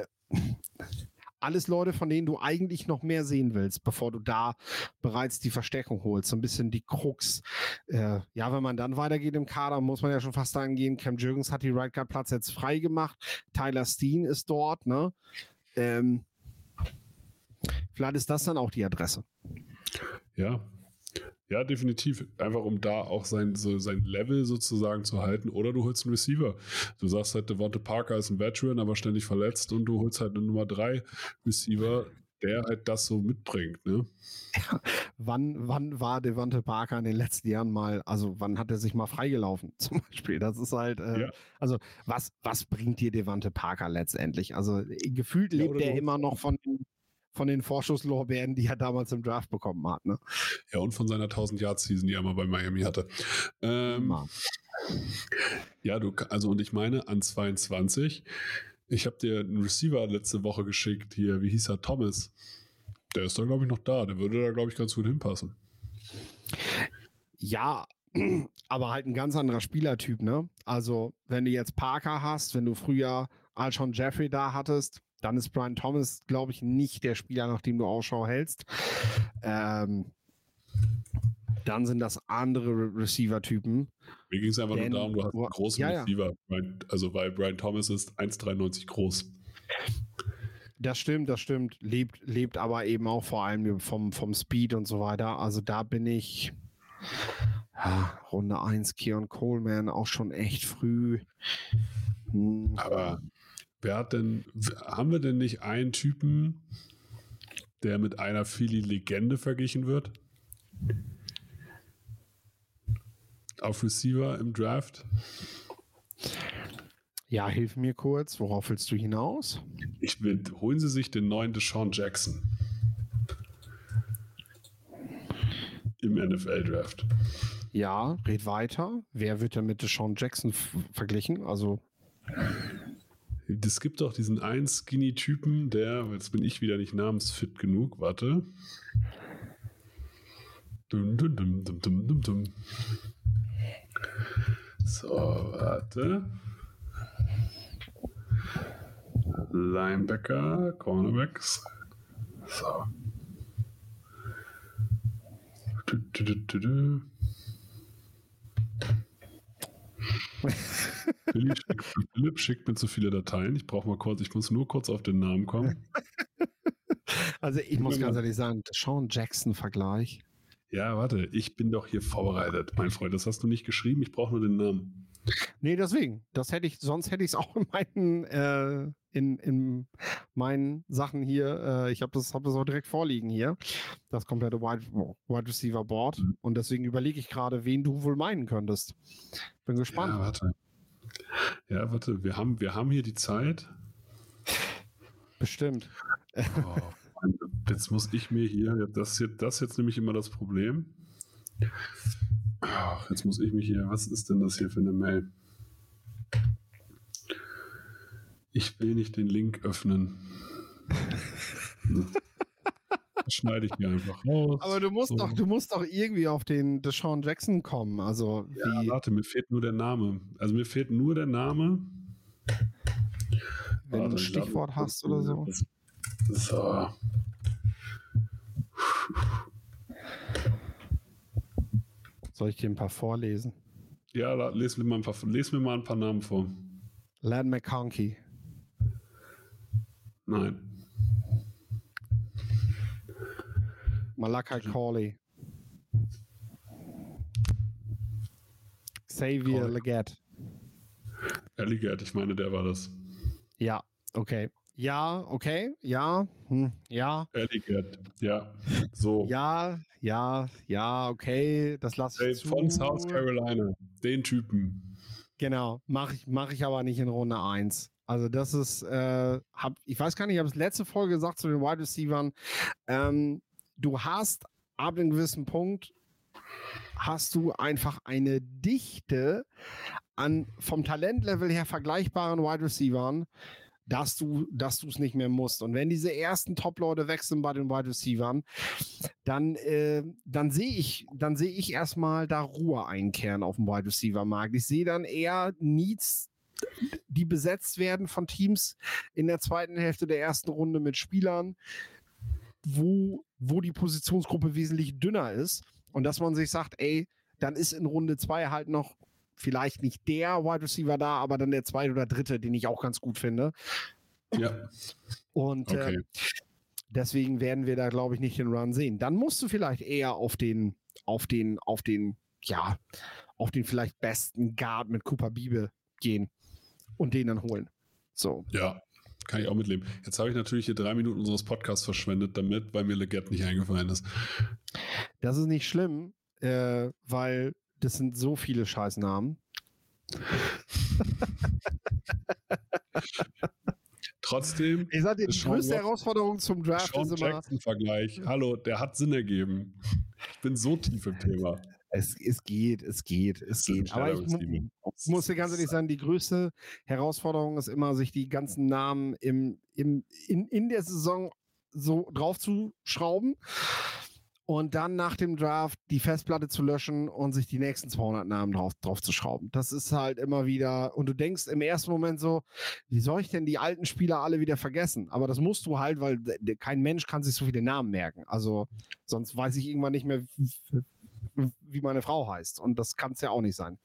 alles Leute, von denen du eigentlich noch mehr sehen willst, bevor du da bereits die Verstärkung holst. So ein bisschen die Krux. Äh, ja, wenn man dann weitergeht im Kader, muss man ja schon fast angehen, Cam Jürgens hat die Right Guard Platz jetzt frei gemacht. Tyler Steen ist dort, ne? Ähm, vielleicht ist das dann auch die Adresse. Ja. Ja, definitiv. Einfach um da auch sein, so sein Level sozusagen zu halten. Oder du holst einen Receiver. Du sagst halt, Devonta Parker ist ein Veteran, aber ständig verletzt und du holst halt einen Nummer drei Receiver, der halt das so mitbringt. Ne? Ja, wann, wann war Devonta Parker in den letzten Jahren mal, also wann hat er sich mal freigelaufen zum Beispiel? Das ist halt, äh, ja. also was, was bringt dir Devonta Parker letztendlich? Also gefühlt ja, lebt er immer noch von den von den Vorschusslorbeeren, die er damals im Draft bekommen hat. Ne? Ja, und von seiner tausend-Yard-Season, die er mal bei Miami hatte. Ähm, ja, du, also und ich meine, an zweiundzwanzig, ich habe dir einen Receiver letzte Woche geschickt, hier, wie hieß er, Thomas. Der ist da, glaube ich, noch da. Der würde da, glaube ich, ganz gut hinpassen. Ja, aber halt ein ganz anderer Spielertyp, ne? Also, wenn du jetzt Parker hast, wenn du früher Alshon Jeffrey da hattest, dann ist Brian Thomas, glaube ich, nicht der Spieler, nach dem du Ausschau hältst. Ähm, dann sind das andere Re- Receiver-Typen. Mir ging es einfach Denn, nur darum, du hast einen großen ja, Receiver. Ja. Also, weil Brian Thomas ist eins Komma dreiundneunzig groß. Das stimmt, das stimmt. Lebt, lebt aber eben auch vor allem vom, vom Speed und so weiter. Also da bin ich ja, Runde eins, Keon Coleman, auch schon echt früh. Hm. Aber wer hat denn, haben wir denn nicht einen Typen, der mit einer Philly-Legende verglichen wird? Auf Receiver im Draft? Ja, hilf mir kurz. Worauf willst du hinaus? Ich will, holen Sie sich den neuen Deshaun Jackson. im N F L-Draft. Ja, red weiter. Wer wird denn mit Deshaun Jackson f- verglichen? Also, Es gibt doch diesen einen Skinny-Typen, der, jetzt bin ich wieder nicht namensfit genug, warte. Dum, dum, dum, dum, dum, dum, dum. So, warte. Linebacker, Cornerbacks. So. Du, du, du, du, du. Philipp, schickt, Philipp schickt mir zu viele Dateien. Ich brauche mal kurz, ich muss nur kurz auf den Namen kommen. also ich muss ganz ehrlich sagen, Deshaun Jackson-Vergleich. Ja, warte, ich bin doch hier vorbereitet, mein Freund. Das hast du nicht geschrieben, ich brauche nur den Namen. Nee, deswegen. Das hätte ich, sonst hätte ich es auch in meinen, äh, in, in meinen Sachen hier, äh, ich habe das, hab das auch direkt vorliegen hier, das komplette Wide, Wide Receiver Board. Mhm. Und deswegen überlege ich gerade, wen du wohl meinen könntest. Bin gespannt. Ja, warte. Ja, warte, wir haben, wir haben hier die Zeit. Bestimmt. Oh, Mann, jetzt muss ich mir hier, das ist das jetzt nämlich immer das Problem. Ach, jetzt muss ich mich hier, was ist denn das hier für eine Mail? Ich will nicht den Link öffnen. Das schneide ich mir einfach raus. Aber du musst So. doch, du musst doch irgendwie auf den Deshaun Jackson kommen. Also Ja, wie, warte, mir fehlt nur der Name. Also mir fehlt nur der Name. wenn du ein Stichwort hast oder so. So. Soll ich dir ein paar vorlesen? Ja, da, les, mir mal ein paar, les mir mal ein paar Namen vor. Lan McConkey. Nein. Malachi Corley. Xavier Corley. Legette. Alligator, ich meine, der war das. Ja, okay. Ja, okay. Ja, hm, ja. Alligator, ja. So. Ja, ja, ja, okay. Das lasse ich Hey, zu. von South Carolina. Den Typen. Genau. Mache ich, mach ich aber nicht in Runde eins. Also das ist, äh, hab, ich weiß gar nicht, ich habe es letzte Folge gesagt zu den Wide Receivern. Ähm, du hast ab einem gewissen Punkt hast du einfach eine Dichte an vom Talentlevel her vergleichbaren Wide Receivern, dass du dass du es nicht mehr musst. Und wenn diese ersten Top-Leute weg sind bei den Wide Receivern, dann, äh, dann sehe ich, dann sehe ich erstmal da Ruhe einkehren auf dem Wide Receiver-Markt. Ich sehe dann eher Needs, die besetzt werden von Teams in der zweiten Hälfte der ersten Runde mit Spielern, wo, wo die Positionsgruppe wesentlich dünner ist. Und dass man sich sagt, ey, dann ist in Runde zwei halt noch vielleicht nicht der Wide Receiver da, aber dann der zweite oder dritte, den ich auch ganz gut finde. Ja. Und Okay. äh, deswegen werden wir da, glaube ich, nicht den Run sehen. Dann musst du vielleicht eher auf den, auf den, auf den, ja, auf den vielleicht besten Guard mit Cooper Beebe gehen und den dann holen. So. Ja, kann ich auch mitleben. Jetzt habe ich natürlich hier drei Minuten unseres Podcasts verschwendet damit, weil mir Legette nicht eingefallen ist. Das ist nicht schlimm, äh, weil das sind so viele Scheißnamen. Trotzdem, Ich sag dir, die Deshaun größte Watson- Herausforderung zum Draft Sean ist immer, Jackson-Vergleich. Hallo, der hat Sinn ergeben. Ich bin so tief im Thema. es, es geht, es geht, es Das ist ein geht. Aber ich schneller Receiver. mu muss dir ganz ehrlich sagen, die größte Herausforderung ist immer, sich die ganzen Namen im, im, in, in der Saison so drauf zu schrauben und dann nach dem Draft die Festplatte zu löschen und sich die nächsten zweihundert Namen drauf, drauf zu schrauben. Das ist halt immer wieder, und du denkst im ersten Moment so, wie soll ich denn die alten Spieler alle wieder vergessen? Aber das musst du halt, weil d- kein Mensch kann sich so viele Namen merken. Also sonst weiß ich irgendwann nicht mehr, wie- wie meine Frau heißt. Und das kann es ja auch nicht sein.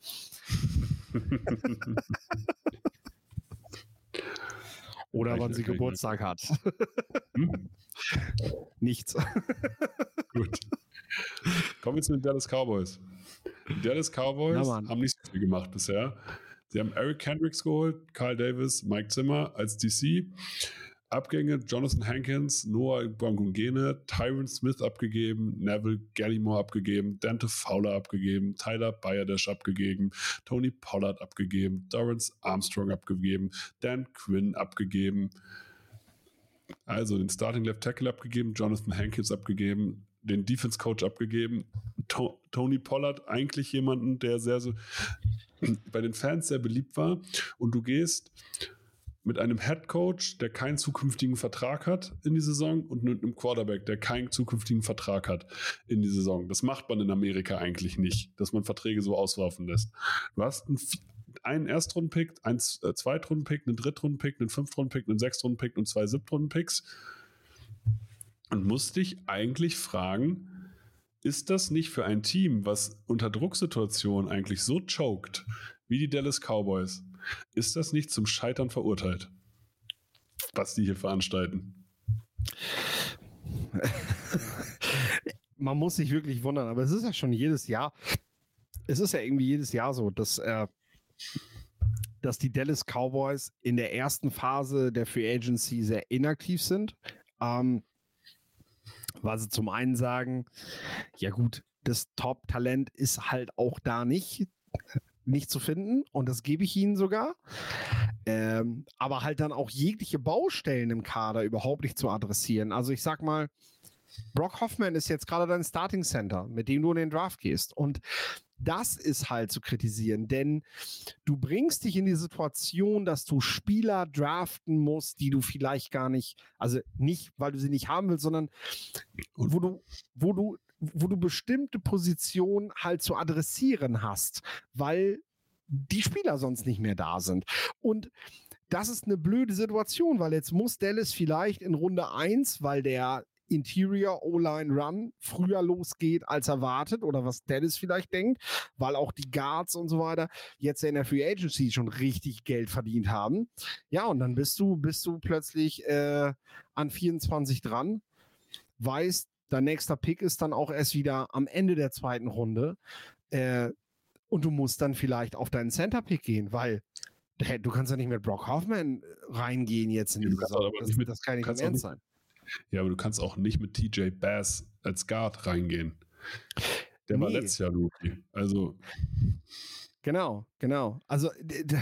Oder Kann wann ich- sie kann ich- Geburtstag hat. Hm? Nichts. Gut. Kommen wir zu den Dallas Cowboys. Die Dallas Cowboys Ja, Mann. haben nicht so viel gemacht bisher. Sie haben Eric Kendricks geholt, Kyle Davis, Mike Zimmer als D C. Abgänge Jonathan Hankins, Noah Bangungene, Tyron Smith abgegeben, Neville Gallimore abgegeben, Dante Fowler abgegeben, Tyler Bayardash abgegeben, Tony Pollard abgegeben, Dorrance Armstrong abgegeben, Dan Quinn abgegeben. Also den Starting Left Tackle abgegeben, Jonathan Hankins abgegeben, den Defense-Coach abgegeben. To- Tony Pollard, eigentlich jemanden, der sehr so bei den Fans sehr beliebt war. Und du gehst mit einem Head-Coach, der keinen zukünftigen Vertrag hat in die Saison und mit einem Quarterback, der keinen zukünftigen Vertrag hat in die Saison. Das macht man in Amerika eigentlich nicht, dass man Verträge so auswerfen lässt. Du hast einen, einen Erstrunden-Pick, einen äh, Zweitrunden-Pick, einen Drittrunden-Pick, einen Fünftrunden-Pick, einen Sechstrunden-Pick und zwei Siebtrunden-Picks und musst dich eigentlich fragen, ist das nicht für ein Team, was unter Drucksituationen eigentlich so choked wie die Dallas Cowboys, ist das nicht zum Scheitern verurteilt, was die hier veranstalten? Man muss sich wirklich wundern, aber es ist ja schon jedes Jahr, es ist ja irgendwie jedes Jahr so, dass, äh, dass die Dallas Cowboys in der ersten Phase der Free Agency sehr inaktiv sind, ähm, weil sie zum einen sagen, ja gut, das Top-Talent ist halt auch da nicht, nicht zu finden und das gebe ich ihnen sogar. Ähm, aber halt dann auch jegliche Baustellen im Kader überhaupt nicht zu adressieren. Also ich sag mal, Brock Hoffman ist jetzt gerade dein Starting Center, mit dem du in den Draft gehst. Und das ist halt zu kritisieren, denn du bringst dich in die Situation, dass du Spieler draften musst, die du vielleicht gar nicht, also nicht, weil du sie nicht haben willst, sondern wo du, wo du wo du bestimmte Positionen halt zu adressieren hast, weil die Spieler sonst nicht mehr da sind. Und das ist eine blöde Situation, weil jetzt muss Dallas vielleicht in Runde eins, weil der Interior O-Line Run früher losgeht als erwartet oder was Dallas vielleicht denkt, weil auch die Guards und so weiter jetzt in der Free Agency schon richtig Geld verdient haben. Ja, und dann bist du, bist du plötzlich äh, an vierundzwanzig dran, weißt, dein nächster Pick ist dann auch erst wieder am Ende der zweiten Runde. Äh, und du musst dann vielleicht auf deinen Center-Pick gehen, weil hey, du kannst ja nicht mit Brock Hoffman reingehen jetzt in die Saison. Das, mit, das kann nicht im Ernst sein. Ja, aber du kannst auch nicht mit T J Bass als Guard reingehen. Der nee. war letztes Jahr Rookie. Also. Genau, genau. Also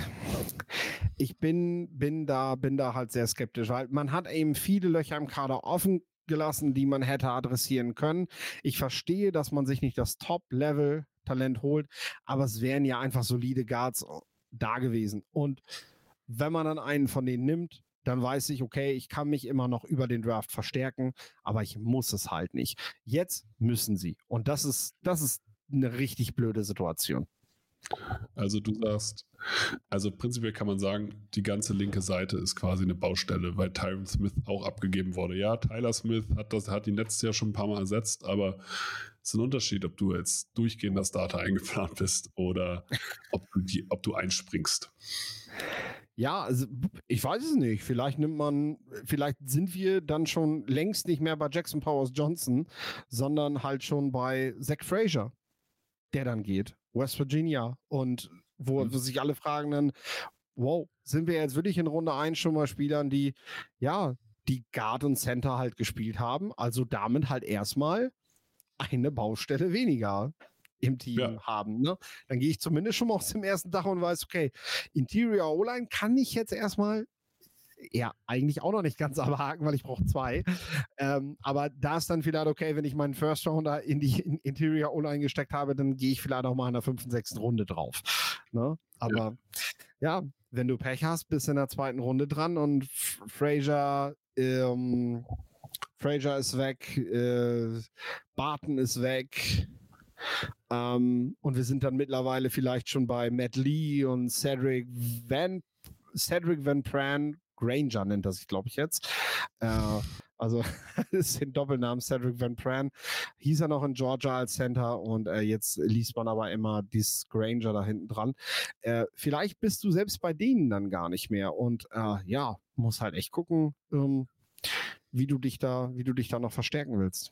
ich bin, bin, da, bin da halt sehr skeptisch, weil man hat eben viele Löcher im Kader offen gelassen, die man hätte adressieren können. Ich verstehe, dass man sich nicht das Top-Level-Talent holt, aber es wären ja einfach solide Guards da gewesen. Und wenn man dann einen von denen nimmt, dann weiß ich, okay, ich kann mich immer noch über den Draft verstärken, aber ich muss es halt nicht. Jetzt müssen sie. Und das ist, das ist eine richtig blöde Situation. Also du sagst, also prinzipiell kann man sagen, die ganze linke Seite ist quasi eine Baustelle, weil Tyron Smith auch abgegeben wurde. Ja, Tyler Smith hat das, hat ihn letztes Jahr schon ein paar Mal ersetzt, aber es ist ein Unterschied, ob du jetzt durchgehender Starter eingeplant bist oder ob du, die, ob du einspringst. Ja, also ich weiß es nicht. Vielleicht nimmt man, vielleicht sind wir dann schon längst nicht mehr bei Jackson Powers Johnson, sondern halt schon bei Zach Frazier, der dann geht. West Virginia. Und wo, mhm. wo sich alle fragen dann, wow, sind wir jetzt wirklich in Runde eins schon mal Spielern, die, ja, die Guard und Center halt gespielt haben, also damit halt erstmal eine Baustelle weniger im Team ja. haben. Ne? Dann gehe ich zumindest schon mal aus dem ersten Tag und weiß, okay, Interior O-Line kann ich jetzt erstmal ja, eigentlich auch noch nicht ganz abhaken, weil ich brauche zwei. Ähm, aber da ist dann vielleicht okay, wenn ich meinen First Rounder in die in Interior O-Line gesteckt habe, dann gehe ich vielleicht auch mal in der fünften, sechsten Runde drauf. Ne? Aber ja. ja, wenn du Pech hast, bist du in der zweiten Runde dran und Frazier, ähm, Frazier ist weg, äh, Barton ist weg. Ähm, und wir sind dann mittlerweile vielleicht schon bei Matt Lee und Cedric Van Cedric Van Pran Granger nennt er sich, glaube ich, jetzt. Äh, also, das ist den Doppelnamen Cedric Van Pran. Hieß er noch in Georgia als Center und äh, jetzt liest man aber immer dieses Granger da hinten dran. Äh, vielleicht bist du selbst bei denen dann gar nicht mehr und äh, ja, muss halt echt gucken, ähm, wie du dich da, wie du dich da noch verstärken willst.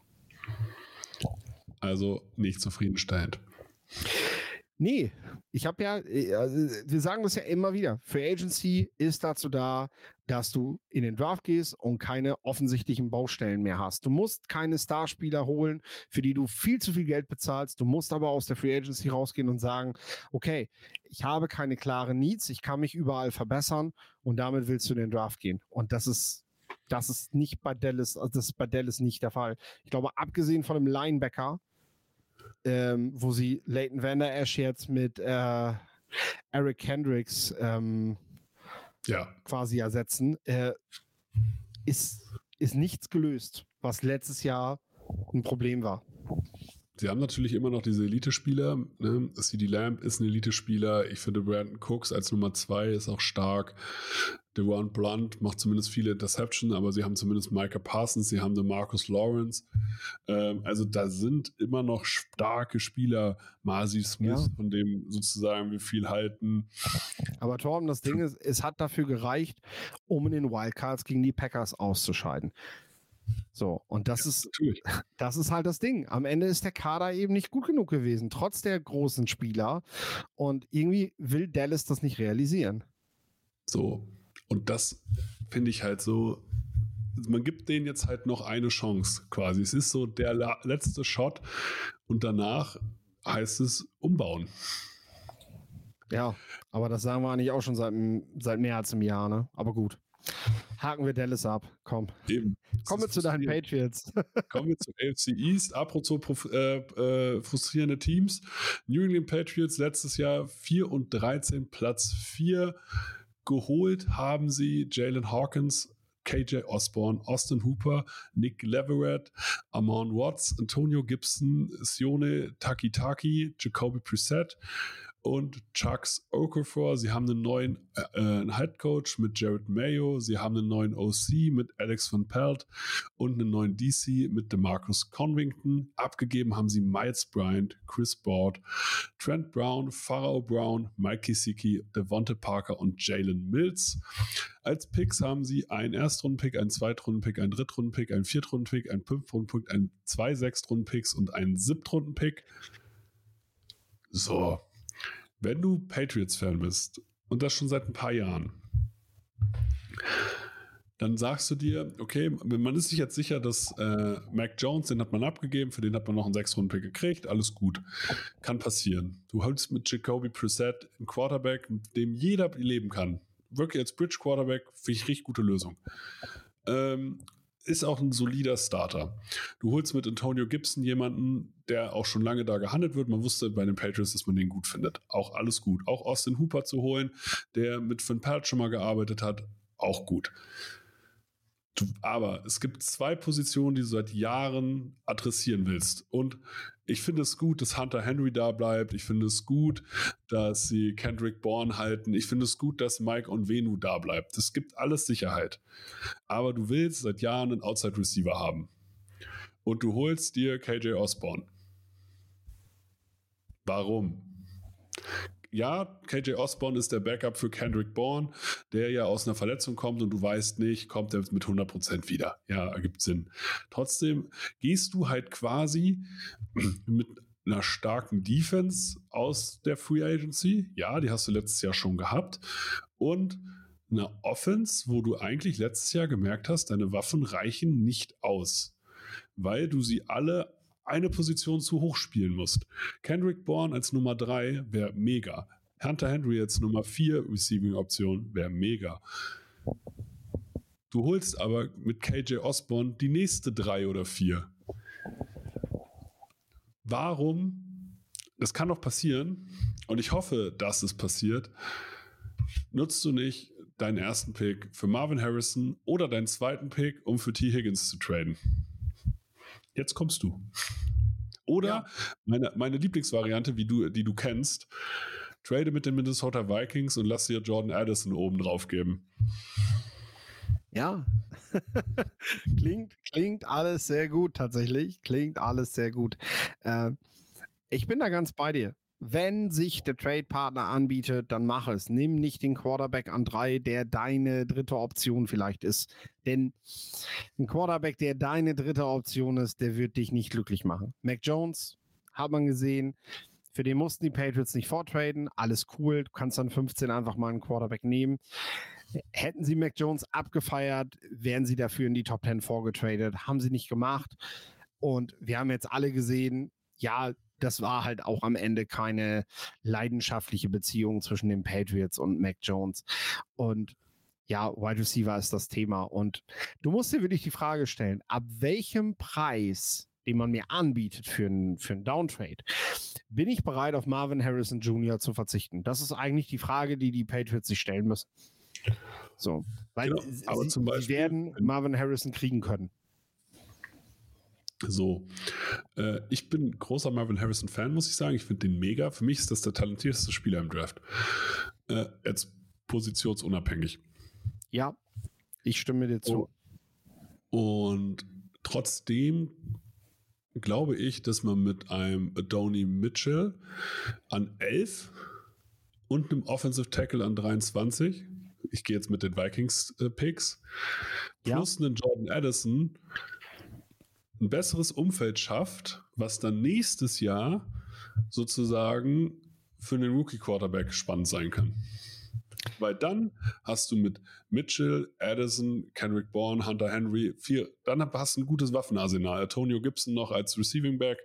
Also nicht zufriedenstellend. Nee, ich habe ja, also wir sagen das ja immer wieder, Free Agency ist dazu da, dass du in den Draft gehst und keine offensichtlichen Baustellen mehr hast. Du musst keine Starspieler holen, für die du viel zu viel Geld bezahlst. Du musst aber aus der Free Agency rausgehen und sagen, okay, ich habe keine klaren Needs, ich kann mich überall verbessern und damit willst du in den Draft gehen. Und das ist, Das ist nicht bei Dallas, also das ist bei Dallas nicht der Fall. Ich glaube, abgesehen von dem Linebacker, ähm, wo sie Leighton Vander Esch jetzt mit äh, Eric Kendricks ähm, Ja. quasi ersetzen, äh, ist, ist nichts gelöst, was letztes Jahr ein Problem war. Sie haben natürlich immer noch diese Elite-Spieler. Ne? CeeDee Lamb ist ein Elite-Spieler. Ich finde, Brandon Cooks als Nummer zwei ist auch stark. DeJuan Blunt macht zumindest viele Interceptions, aber sie haben zumindest Micah Parsons, sie haben den Marcus Lawrence. Ähm, also da sind immer noch starke Spieler. Marcy Smith, Ja. von dem sozusagen wir viel halten. Aber Torben, das Ding ist, es hat dafür gereicht, um in den Wildcards gegen die Packers auszuscheiden. So, und das ist, Natürlich. das ist halt das Ding. Am Ende ist der Kader eben nicht gut genug gewesen, trotz der großen Spieler. Und irgendwie will Dallas das nicht realisieren. So. Und das finde ich halt so, man gibt denen jetzt halt noch eine Chance quasi. Es ist so der la- letzte Shot und danach heißt es umbauen. Ja, aber das sagen wir eigentlich auch schon seit, seit mehr als einem Jahr, ne? Aber gut. Haken wir Dallas ab. Komm. Eben. Kommen wir zu deinen Patriots. Kommen wir zu A F C East. Apropos prof- äh, äh, frustrierende Teams. New England Patriots letztes Jahr vier und dreizehn, Platz vier. Geholt haben sie Jalen Hawkins, K J Osborne, Austin Hooper, Nick Leverett, Amon Watts, Antonio Gibson, Sione Takitaki, Jacoby Brissett und Chucks Okafor. Sie haben einen neuen äh, Head Coach mit Jared Mayo. Sie haben einen neuen O C mit Alex Van Pelt und einen neuen D C mit DeMarcus Convington. Abgegeben haben sie Miles Bryant, Chris Board, Trent Brown, Pharaoh Brown, Mike Gesicki, Devonta Parker und Jalen Mills. Als Picks haben sie einen Erstrunden-Pick, einen Zweitrunden-Pick, einen Drittrunden-Pick, einen Viertrunden-Pick, einen Fünftrunden-Pick, einen zwei Sechstrunden-Picks und einen Siebtrunden-Pick. So. Wenn du Patriots-Fan bist und das schon seit ein paar Jahren, dann sagst du dir, okay, man ist sich jetzt sicher, dass äh, Mac Jones, den hat man abgegeben, für den hat man noch einen Sechs-Runden-Pick gekriegt, alles gut. Kann passieren. Du holst mit Jacoby Brissett einen Quarterback, mit dem jeder leben kann. Wirklich als Bridge-Quarterback, finde ich richtig gute Lösung. Ähm, ist auch ein solider Starter. Du holst mit Antonio Gibson jemanden, der auch schon lange da gehandelt wird. Man wusste bei den Patriots, dass man den gut findet. Auch alles gut. Auch Austin Hooper zu holen, der mit Van Pelt schon mal gearbeitet hat, auch gut. Du, aber es gibt zwei Positionen, die du seit Jahren adressieren willst. Und ich finde es gut, dass Hunter Henry da bleibt. Ich finde es gut, dass sie Kendrick Bourne halten. Ich finde es gut, dass Mike Onwenu da bleibt. Das gibt alles Sicherheit. Aber du willst seit Jahren einen Outside Receiver haben. Und du holst dir K J Osborne. Warum? Ja, K J Osborne ist der Backup für Kendrick Bourne, der ja aus einer Verletzung kommt und du weißt nicht, kommt er mit hundert Prozent wieder. Ja, ergibt Sinn. Trotzdem gehst du halt quasi mit einer starken Defense aus der Free Agency. Ja, die hast du letztes Jahr schon gehabt. Und eine Offense, wo du eigentlich letztes Jahr gemerkt hast, deine Waffen reichen nicht aus, weil du sie alle eine Position zu hoch spielen musst. Kendrick Bourne als Nummer drei wäre mega. Hunter Henry als Nummer vier Receiving-Option wäre mega. Du holst aber mit K J Osborne die nächste drei oder vier. Warum? Das kann doch passieren und ich hoffe, dass es passiert. Nutzt du nicht deinen ersten Pick für Marvin Harrison oder deinen zweiten Pick, um für T. Higgins zu traden? Jetzt kommst du. Oder ja. meine, meine Lieblingsvariante, wie du, die du kennst, trade mit den Minnesota Vikings und lass dir Jordan Addison oben drauf geben. Ja, klingt, klingt alles sehr gut tatsächlich. Klingt alles sehr gut. Äh, ich bin da ganz bei dir. Wenn sich der Trade-Partner anbietet, dann mach es. Nimm nicht den Quarterback an drei, der deine dritte Option vielleicht ist. Denn ein Quarterback, der deine dritte Option ist, der wird dich nicht glücklich machen. Mac Jones, hat man gesehen, für den mussten die Patriots nicht vortraden. Alles cool, du kannst dann fünfzehn einfach mal einen Quarterback nehmen. Hätten sie Mac Jones abgefeiert, wären sie dafür in die Top zehn vorgetradet. Haben sie nicht gemacht. Und wir haben jetzt alle gesehen, ja, das war halt auch am Ende keine leidenschaftliche Beziehung zwischen den Patriots und Mac Jones. Und ja, Wide Receiver ist das Thema. Und du musst dir wirklich die Frage stellen, ab welchem Preis, den man mir anbietet für einen für einen Downtrade, bin ich bereit, auf Marvin Harrison Junior zu verzichten? Das ist eigentlich die Frage, die die Patriots sich stellen müssen. So, weil Genau, aber sie, zum Beispiel, sie werden Marvin Harrison kriegen können. So, äh, ich bin großer Marvin Harrison-Fan, muss ich sagen. Ich finde den mega. Für mich ist das der talentierteste Spieler im Draft. Äh, jetzt positionsunabhängig. Ja, ich stimme dir zu. Und trotzdem glaube ich, dass man mit einem Adonai Mitchell an elf und einem Offensive Tackle an dreiundzwanzig, ich gehe jetzt mit den Vikings-Picks, Ja. plus einen Jordan Addison ein besseres Umfeld schafft, was dann nächstes Jahr sozusagen für den Rookie-Quarterback spannend sein kann. Weil dann hast du mit Mitchell, Addison, Kendrick Bourne, Hunter Henry, vier, dann hast du ein gutes Waffenarsenal. Antonio Gibson noch als Receiving Back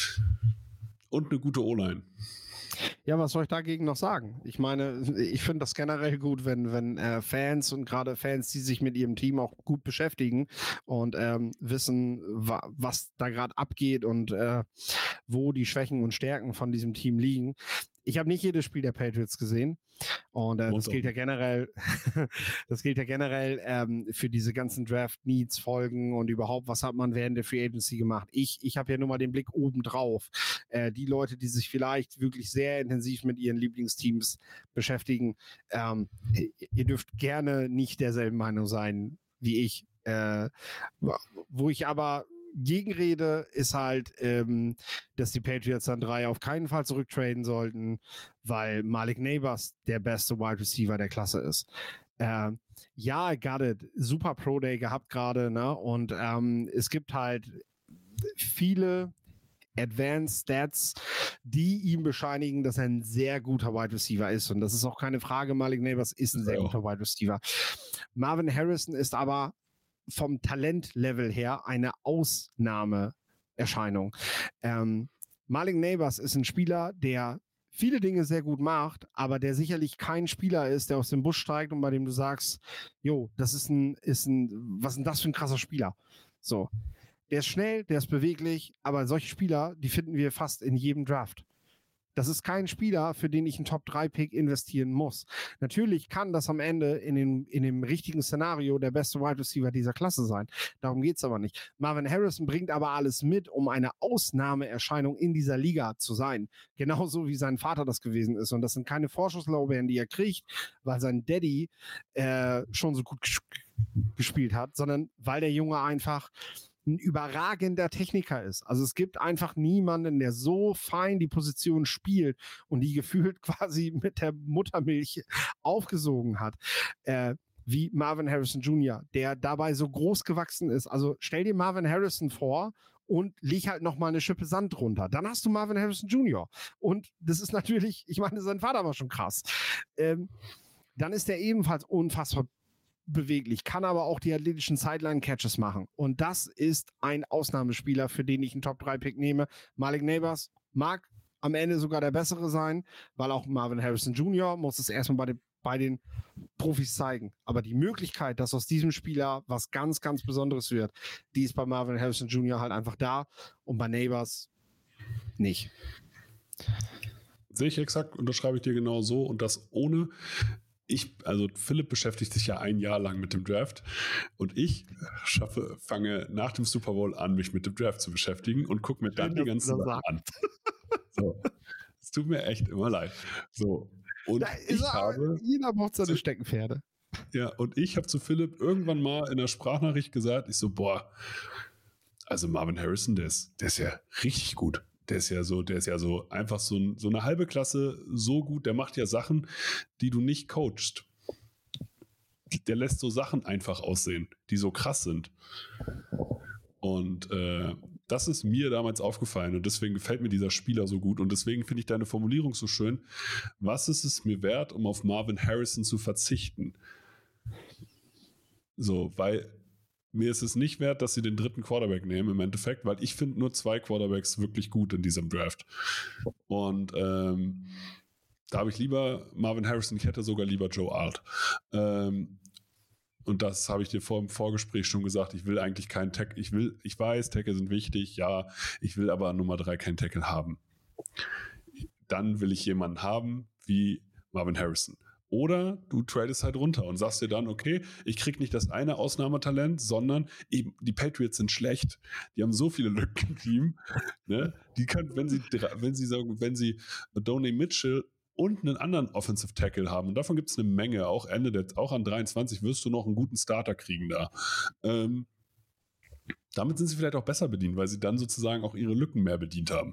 und eine gute O-Line. Ja, was soll ich dagegen noch sagen? Ich meine, ich finde das generell gut, wenn, wenn äh, Fans und gerade Fans, die sich mit ihrem Team auch gut beschäftigen und ähm, wissen, wa was da gerade abgeht und äh, wo die Schwächen und Stärken von diesem Team liegen. Ich habe nicht jedes Spiel der Patriots gesehen und äh, das gilt ja generell, das gilt ja generell ähm, für diese ganzen Draft-Needs, Folgen und überhaupt, was hat man während der Free Agency gemacht. Ich, ich habe ja nur mal den Blick oben drauf. Äh, die Leute, die sich vielleicht wirklich sehr intensiv mit ihren Lieblingsteams beschäftigen, ähm, ihr dürft gerne nicht derselben Meinung sein wie ich. Äh, wo ich aber Gegenrede ist halt, ähm, dass die Patriots dann drei auf keinen Fall zurücktraden sollten, weil Malik Neighbors der beste Wide Receiver der Klasse ist. Äh, ja, got it. Super Pro Day gehabt gerade, ne? Und ähm, es gibt halt viele Advanced Stats, die ihm bescheinigen, dass er ein sehr guter Wide Receiver ist. Und das ist auch keine Frage. Malik Neighbors ist ein sehr Ja. guter Wide Receiver. Marvin Harrison ist aber vom Talentlevel her eine Ausnahmeerscheinung. Ähm, Malik Neighbors ist ein Spieler, der viele Dinge sehr gut macht, aber der sicherlich kein Spieler ist, der aus dem Busch steigt und bei dem du sagst, jo, das ist ein, ist ein, was ist denn das für ein krasser Spieler? So. Der ist schnell, der ist beweglich, aber solche Spieler, die finden wir fast in jedem Draft. Das ist kein Spieler, für den ich einen Top drei Pick investieren muss. Natürlich kann das am Ende in, den, in dem richtigen Szenario der beste Wide Receiver dieser Klasse sein. Darum geht es aber nicht. Marvin Harrison bringt aber alles mit, um eine Ausnahmeerscheinung in dieser Liga zu sein. Genauso wie sein Vater das gewesen ist. Und das sind keine Vorschusslorbeeren, die er kriegt, weil sein Daddy äh, schon so gut ges gespielt hat, sondern weil der Junge einfach ein überragender Techniker ist. Also es gibt einfach niemanden, der so fein die Position spielt und die gefühlt quasi mit der Muttermilch aufgesogen hat, äh, wie Marvin Harrison Junior, der dabei so groß gewachsen ist. Also stell dir Marvin Harrison vor und leg halt nochmal eine Schippe Sand runter. Dann hast du Marvin Harrison Junior Und das ist natürlich, ich meine, sein Vater war schon krass. Ähm, dann ist er ebenfalls unfassbar beweglich, kann aber auch die athletischen Sideline-Catches machen. Und das ist ein Ausnahmespieler, für den ich einen Top drei Pick nehme. Malik Neighbors mag am Ende sogar der bessere sein, weil auch Marvin Harrison Junior muss es erstmal bei den, bei den Profis zeigen. Aber die Möglichkeit, dass aus diesem Spieler was ganz, ganz Besonderes wird, die ist bei Marvin Harrison Junior halt einfach da und bei Neighbors nicht. Sehe ich exakt, unterschreibe ich dir genau so und das ohne Ich, also Philipp beschäftigt sich ja ein Jahr lang mit dem Draft und ich schaffe, fange nach dem Super Bowl an, mich mit dem Draft zu beschäftigen und gucke mir dann die ganzen Sachen an. So. Es tut mir echt immer leid. So. Und ich habe, jeder braucht seine Steckenpferde. Ja, und ich habe zu Philipp irgendwann mal in der Sprachnachricht gesagt, ich so, boah, also Marvin Harrison, der ist, der ist ja richtig gut. Der ist ja so, der ist ja so einfach so, ein, so eine halbe Klasse so gut, der macht ja Sachen, die du nicht coachst. Der lässt so Sachen einfach aussehen, die so krass sind. Und äh, das ist mir damals aufgefallen und deswegen gefällt mir dieser Spieler so gut und deswegen finde ich deine Formulierung so schön. Was ist es mir wert, um auf Marvin Harrison zu verzichten? So, weil mir ist es nicht wert, dass sie den dritten Quarterback nehmen im Endeffekt, weil ich finde nur zwei Quarterbacks wirklich gut in diesem Draft. Und ähm, da habe ich lieber Marvin Harrison, ich hätte sogar lieber Joe Alt. Ähm, und das habe ich dir vor dem Vorgespräch schon gesagt, ich will eigentlich keinen Tackle, ich will, ich weiß, Tackle sind wichtig, ja, ich will aber an Nummer drei keinen Tackle haben. Dann will ich jemanden haben wie Marvin Harrison. Oder du tradest halt runter und sagst dir dann, okay, ich krieg nicht das eine Ausnahmetalent, sondern eben die Patriots sind schlecht. Die haben so viele Lücken im Team. Ne? Die können, wenn sie, wenn sie sagen, wenn sie Donnie Mitchell und einen anderen Offensive Tackle haben, und davon gibt es eine Menge, auch Ende der, auch an dreiundzwanzig wirst du noch einen guten Starter kriegen da. Ähm, damit sind sie vielleicht auch besser bedient, weil sie dann sozusagen auch ihre Lücken mehr bedient haben.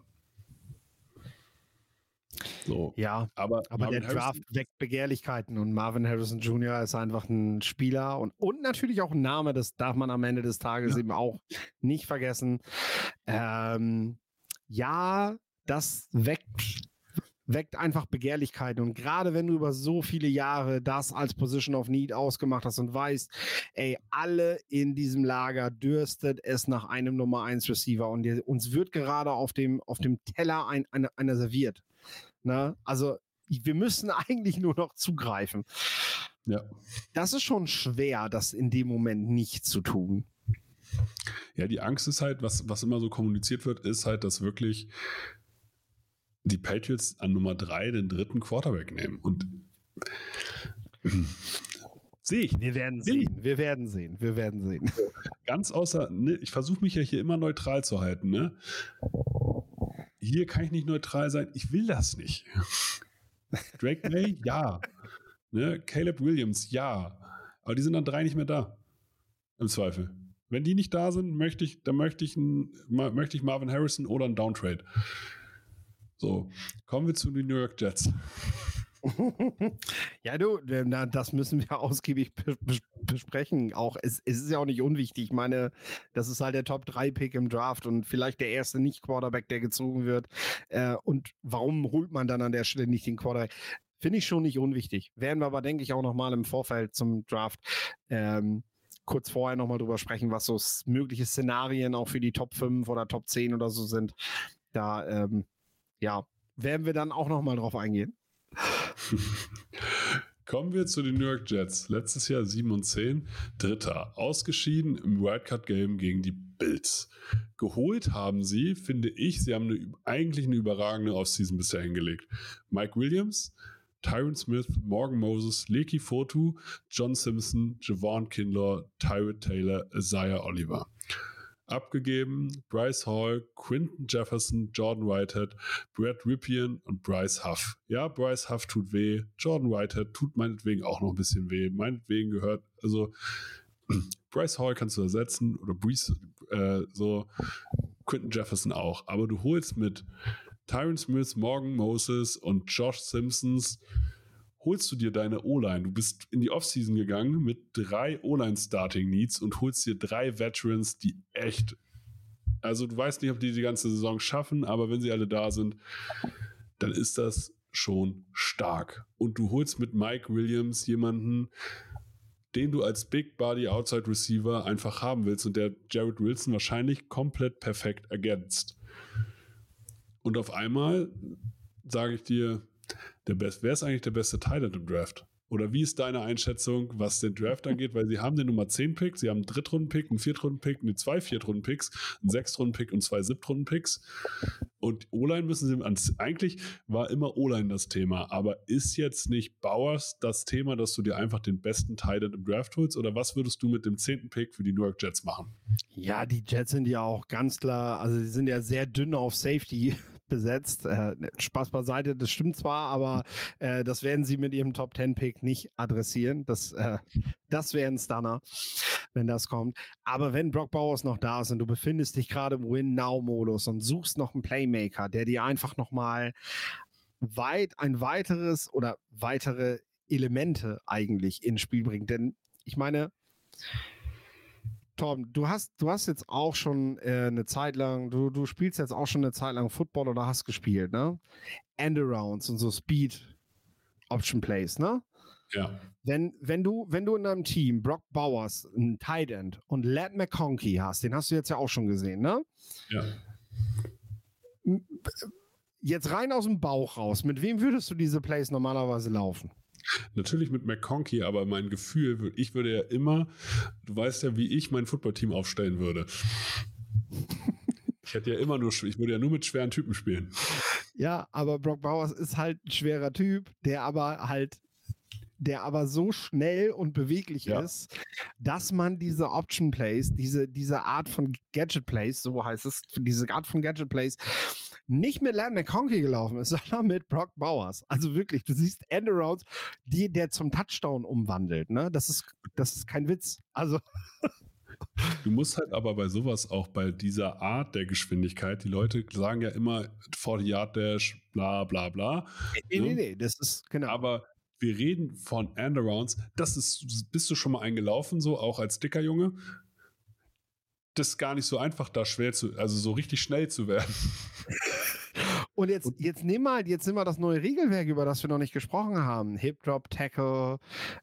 So. Ja, aber, aber der Draft Harrison weckt Begehrlichkeiten und Marvin Harrison Junior ist einfach ein Spieler und, und natürlich auch ein Name, das darf man am Ende des Tages ja. eben auch nicht vergessen. Ähm, ja, das weckt, weckt einfach Begehrlichkeiten und gerade wenn du über so viele Jahre das als Position of Need ausgemacht hast und weißt, ey, alle in diesem Lager dürstet es nach einem Nummer eins Receiver und die, uns wird gerade auf dem, auf dem Teller ein, eine, einer serviert. Na, also wir müssen eigentlich nur noch zugreifen. Ja. Das ist schon schwer, das in dem Moment nicht zu tun. Ja, die Angst ist halt, was, was immer so kommuniziert wird, ist halt, dass wirklich die Patriots an Nummer drei den dritten Quarterback nehmen. Und sehe ich. Wir werden sehen. Wir werden sehen. Wir werden sehen. Ganz außer, ne, ich versuche mich ja hier immer neutral zu halten, ne? Hier kann ich nicht neutral sein. Ich will das nicht. Drake May, ja. Ne? Caleb Williams, ja. Aber die sind dann drei nicht mehr da. Im Zweifel. Wenn die nicht da sind, möchte ich, dann möchte ich, ein, möchte ich Marvin Harrison oder einen Downtrade. So, kommen wir zu den New York Jets. Ja, du, das müssen wir ausgiebig besprechen. Auch es, es ist ja auch nicht unwichtig. Ich meine, das ist halt der Top drei Pick im Draft und vielleicht der erste Nicht-Quarterback, der gezogen wird. Und warum holt man dann an der Stelle nicht den Quarterback? Finde ich schon nicht unwichtig. Werden wir aber, denke ich, auch nochmal im Vorfeld zum Draft ähm, kurz vorher nochmal drüber sprechen, was so mögliche Szenarien auch für die Top fünf oder Top zehn oder so sind. Da, ähm, ja, werden wir dann auch nochmal drauf eingehen. Kommen wir zu den New York Jets. Letztes Jahr sieben und zehn, Dritter. Ausgeschieden im Wildcard-Game gegen die Bills. Geholt haben sie, finde ich, sie haben eine, eigentlich eine überragende Offseason bisher hingelegt. Mike Williams, Tyron Smith, Morgan Moses, Leki Fotu, John Simpson, Javon Kinlaw, Tyrod Taylor, Isaiah Oliver. Abgegeben Bryce Hall, Quinton Jefferson, Jordan Whitehead, Brad Ripien und Bryce Huff. Ja, Bryce Huff tut weh, Jordan Whitehead tut meinetwegen auch noch ein bisschen weh. Meinetwegen gehört, also Bryce Hall kannst du ersetzen oder Brees, äh, so Quinton Jefferson auch. Aber du holst mit Tyron Smith, Morgan Moses und Josh Simpsons holst du dir deine O-Line. Du bist in die Offseason gegangen mit drei O-Line-Starting-Needs und holst dir drei Veterans, die echt, also du weißt nicht, ob die die ganze Saison schaffen, aber wenn sie alle da sind, dann ist das schon stark. Und du holst mit Mike Williams jemanden, den du als Big Body Outside Receiver einfach haben willst und der Jared Wilson wahrscheinlich komplett perfekt ergänzt. Und auf einmal sage ich dir, der Best, wer ist eigentlich der beste Tight End im Draft? Oder wie ist deine Einschätzung, was den Draft angeht? Weil sie haben den Nummer zehn Pick, sie haben einen Drittrunden-Pick, einen Viertrunden-Pick, nee, zwei Viertrunden-Picks, einen Sechstrunden-Pick und zwei Siebtrunden-Picks. Und O-Line müssen sie, ans, eigentlich war immer O-Line das Thema, aber ist jetzt nicht Bowers das Thema, dass du dir einfach den besten Tight End im Draft holst? Oder was würdest du mit dem zehnten Pick für die New York Jets machen? Ja, die Jets sind ja auch ganz klar, also sie sind ja sehr dünn auf Safety besetzt. Äh, Spaß beiseite, das stimmt zwar, aber äh, das werden sie mit ihrem Top zehn Pick nicht adressieren. Das, äh, das wäre ein Stunner, wenn das kommt. Aber wenn Brock Bowers noch da ist und du befindest dich gerade im Win-Now-Modus und suchst noch einen Playmaker, der dir einfach nochmal weit ein weiteres oder weitere Elemente eigentlich ins Spiel bringt. Denn ich meine, Tom, du hast, du hast jetzt auch schon äh, eine Zeit lang, du, du spielst jetzt auch schon eine Zeit lang Football oder hast gespielt, ne? Endarounds und so Speed Option Plays, ne? Ja. Wenn, wenn du, wenn du in deinem Team Brock Bowers, einen Tight End und Ladd McConkey hast, den hast du jetzt ja auch schon gesehen, ne? Ja. Jetzt rein aus dem Bauch raus, mit wem würdest du diese Plays normalerweise laufen? Natürlich mit McConkey, aber mein Gefühl, ich würde ja immer, du weißt ja, wie ich mein Footballteam aufstellen würde. Ich hätte ja immer nur, ich würde ja nur mit schweren Typen spielen. Ja, aber Brock Bowers ist halt ein schwerer Typ, der aber halt, der aber so schnell und beweglich Ja. ist, dass man diese Option Plays, diese, diese Art von Gadget Plays, so heißt es, diese Art von Gadget Plays, nicht mit Landon McConkey gelaufen ist, sondern mit Brock Bowers. Also wirklich, du siehst Endarounds, die der zum Touchdown umwandelt. Ne? Das ist, das ist kein Witz. Also Du musst halt aber bei sowas auch bei dieser Art der Geschwindigkeit, die Leute sagen ja immer vierzig Yard Dash, bla bla bla. nee, ne? nee, nee, das ist genau. Aber wir reden von Endarounds. Das ist, bist du schon mal eingelaufen, so auch als dicker Junge? Das ist gar nicht so einfach, da schwer zu, also so richtig schnell zu werden. Und jetzt, jetzt nimm mal, jetzt nimm mal das neue Regelwerk, über das wir noch nicht gesprochen haben. Hip Drop Tackle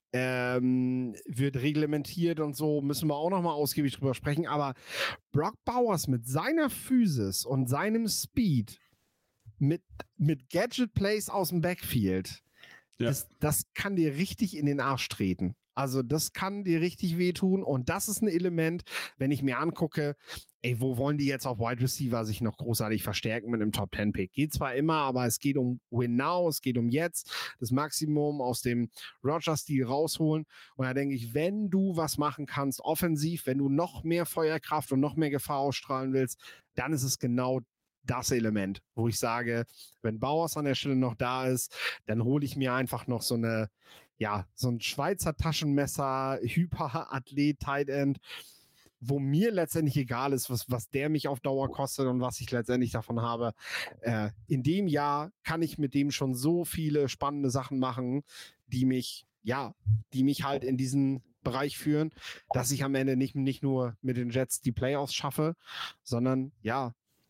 ähm, wird reglementiert und so, müssen wir auch noch mal ausgiebig drüber sprechen. Aber Brock Bowers mit seiner Physis und seinem Speed, mit, mit Gadget Plays aus dem Backfield, Ja. das, das kann dir richtig in den Arsch treten. Also das kann dir richtig wehtun und das ist ein Element, wenn ich mir angucke, ey, wo wollen die jetzt auf Wide Receiver sich noch großartig verstärken mit einem Top Ten Pick? Geht zwar immer, aber es geht um Win Now, es geht um jetzt, das Maximum aus dem Rodgers-Stil rausholen. Und da denke ich, wenn du was machen kannst, offensiv, wenn du noch mehr Feuerkraft und noch mehr Gefahr ausstrahlen willst, dann ist es genau das Element, wo ich sage, wenn Bowers an der Stelle noch da ist, dann hole ich mir einfach noch so eine, ja, so ein Schweizer Taschenmesser, Hyperathlet, Tight End, wo mir letztendlich egal ist, was, was der mich auf Dauer kostet und was ich letztendlich davon habe. Äh, in dem Jahr kann ich mit dem schon so viele spannende Sachen machen, die mich, ja, die mich halt in diesen Bereich führen, dass ich am Ende nicht, nicht nur mit den Jets die Playoffs schaffe, sondern ja,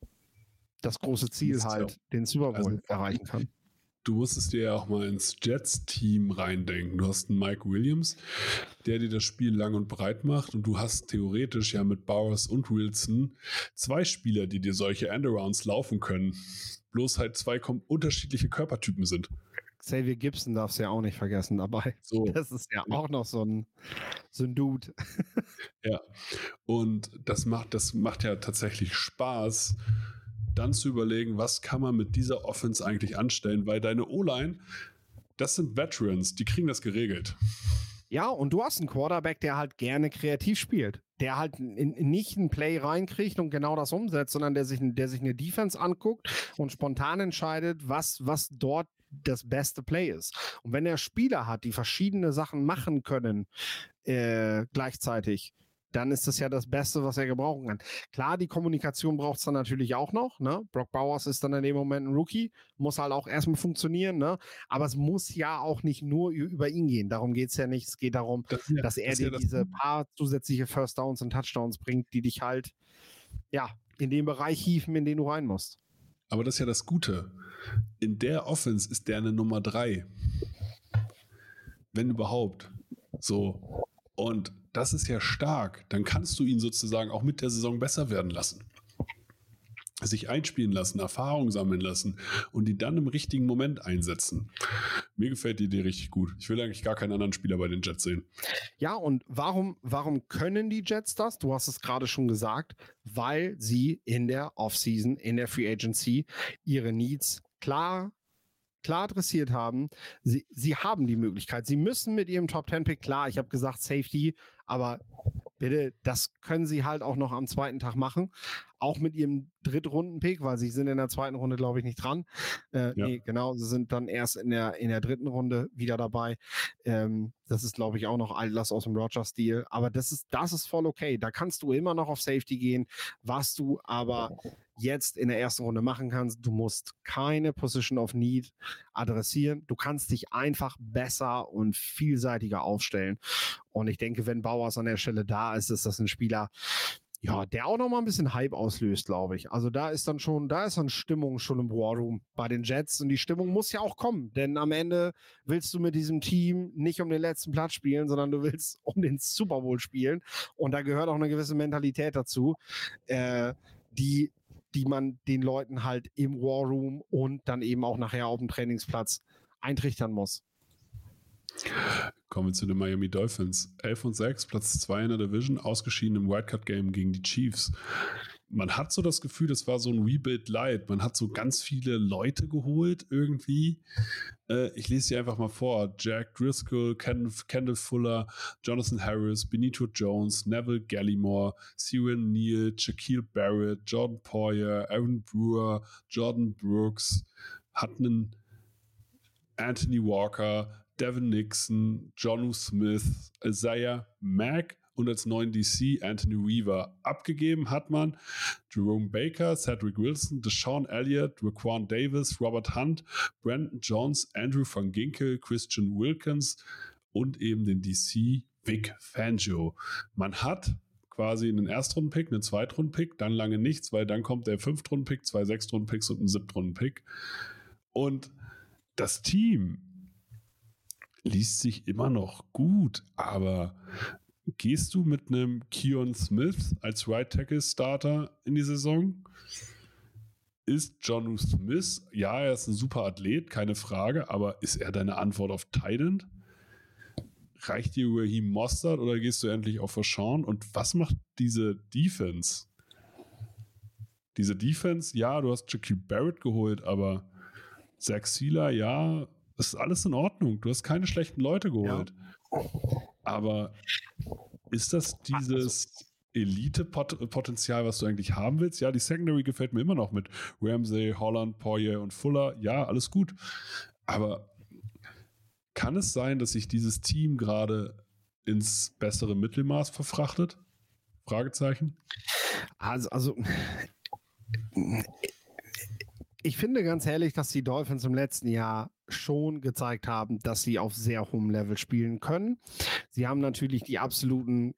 das große Ziel Ist ja- halt, den Super Bowl also- erreichen kann. Du musstest dir ja auch mal ins Jets-Team reindenken. Du hast einen Mike Williams, der dir das Spiel lang und breit macht, und du hast theoretisch ja mit Bowers und Wilson zwei Spieler, die dir solche Endarounds laufen können. Bloß halt zwei kom- unterschiedliche Körpertypen sind. Xavier Gibson darfst du ja auch nicht vergessen dabei. So. Das ist ja auch noch so ein, so ein Dude. Ja, und das macht, das macht ja tatsächlich Spaß, dann zu überlegen, was kann man mit dieser Offense eigentlich anstellen, weil deine O-Line, das sind Veterans, die kriegen das geregelt. Ja, und du hast einen Quarterback, der halt gerne kreativ spielt. Der halt in, in nicht ein Play reinkriegt und genau das umsetzt, sondern der sich, der sich eine Defense anguckt und spontan entscheidet, was, was dort das beste Play ist. Und wenn er Spieler hat, die verschiedene Sachen machen können äh, gleichzeitig, dann ist das ja das Beste, was er gebrauchen kann. Klar, die Kommunikation braucht es dann natürlich auch noch. Ne? Brock Bowers ist dann in dem Moment ein Rookie, muss halt auch erstmal funktionieren. Ne? Aber es muss ja auch nicht nur ü- über ihn gehen. Darum geht es ja nicht. Es geht darum, Das, ja, dass er das ist dir ja das- diese paar zusätzliche First Downs und Touchdowns bringt, die dich halt ja in den Bereich hieven, in den du rein musst. Aber das ist ja das Gute. In der Offense ist der eine Nummer drei. Wenn überhaupt. So. Und das ist ja stark. Dann kannst du ihn sozusagen auch mit der Saison besser werden lassen. Sich einspielen lassen, Erfahrung sammeln lassen und die dann im richtigen Moment einsetzen. Mir gefällt die Idee richtig gut. Ich will eigentlich gar keinen anderen Spieler bei den Jets sehen. Ja, und warum, warum können die Jets das? Du hast es gerade schon gesagt, weil sie in der Offseason, in der Free Agency ihre Needs klar, klar adressiert haben. Sie, sie haben die Möglichkeit. Sie müssen mit ihrem Top Ten Pick, klar, ich habe gesagt Safety, aber bitte, das können sie halt auch noch am zweiten Tag machen. Auch mit ihrem Drittrunden-Pick, weil sie sind in der zweiten Runde, glaube ich, nicht dran. Äh, Ja. Nee, genau, sie sind dann erst in der, in der dritten Runde wieder dabei. Ähm, das ist, glaube ich, auch noch Altlass aus dem Rogers-Stil. Aber das ist, das ist voll okay. Da kannst du immer noch auf Safety gehen. Was du aber jetzt in der ersten Runde machen kannst, du musst keine Position of Need adressieren. Du kannst dich einfach besser und vielseitiger aufstellen. Und ich denke, wenn Bowers an der Stelle da ist, ist das ein Spieler, ja, der auch noch mal ein bisschen Hype auslöst, glaube ich. Also da ist dann schon, da ist dann Stimmung schon im War Room bei den Jets und die Stimmung muss ja auch kommen, denn am Ende willst du mit diesem Team nicht um den letzten Platz spielen, sondern du willst um den Super Bowl spielen und da gehört auch eine gewisse Mentalität dazu, äh, die die man den Leuten halt im War Room und dann eben auch nachher auf dem Trainingsplatz eintrichtern muss. Kommen wir zu den Miami Dolphins. elf und sechs, Platz zwei in der Division, ausgeschieden im Wildcard-Game gegen die Chiefs. Man hat so das Gefühl, das war so ein Rebuild Light. Man hat so ganz viele Leute geholt irgendwie. Äh, ich lese sie einfach mal vor. Jack Driscoll, Ken, Kendall Fuller, Jonathan Harris, Benito Jones, Neville Gallimore, Cyril Neal, Shaquille Barrett, Jordan Poyer, Aaron Brewer, Jordan Brooks, hatten einen Anthony Walker, Devin Nixon, Jonnu Smith, Isaiah Mack und als neuen D C Anthony Weaver. Abgegeben hat man Jerome Baker, Cedric Wilson, Deshaun Elliott, Raquan Davis, Robert Hunt, Brandon Jones, Andrew Van Ginkel, Christian Wilkins und eben den D C Vic Fangio. Man hat quasi einen Erstrunden-Pick, einen Zweitrunden-Pick, dann lange nichts, weil dann kommt der Fünftrunden-Pick, zwei Sechstrunden-Picks und ein Siebtrunden-Pick. Und das Team liest sich immer noch gut, aber gehst du mit einem Keon Smith als Right Tackle Starter in die Saison? Ist Jonnu Smith, ja, er ist ein super Athlet, keine Frage, aber ist er deine Antwort auf Tight End? Reicht dir Raheem Mostert oder gehst du endlich auf Rashawn? Und was macht diese Defense? Diese Defense, ja, du hast Shaquille Barrett geholt, aber Zach Sieler, ja, das ist alles in Ordnung. Du hast keine schlechten Leute geholt. Ja. Aber ist das dieses Elite-Potenzial, was du eigentlich haben willst? Ja, die Secondary gefällt mir immer noch mit Ramsey, Holland, Poirier und Fuller. Ja, alles gut. Aber kann es sein, dass sich dieses Team gerade ins bessere Mittelmaß verfrachtet? Fragezeichen. Also, also ich finde ganz ehrlich, dass die Dolphins im letzten Jahr schon gezeigt haben, dass sie auf sehr hohem Level spielen können. Sie haben natürlich die absoluten,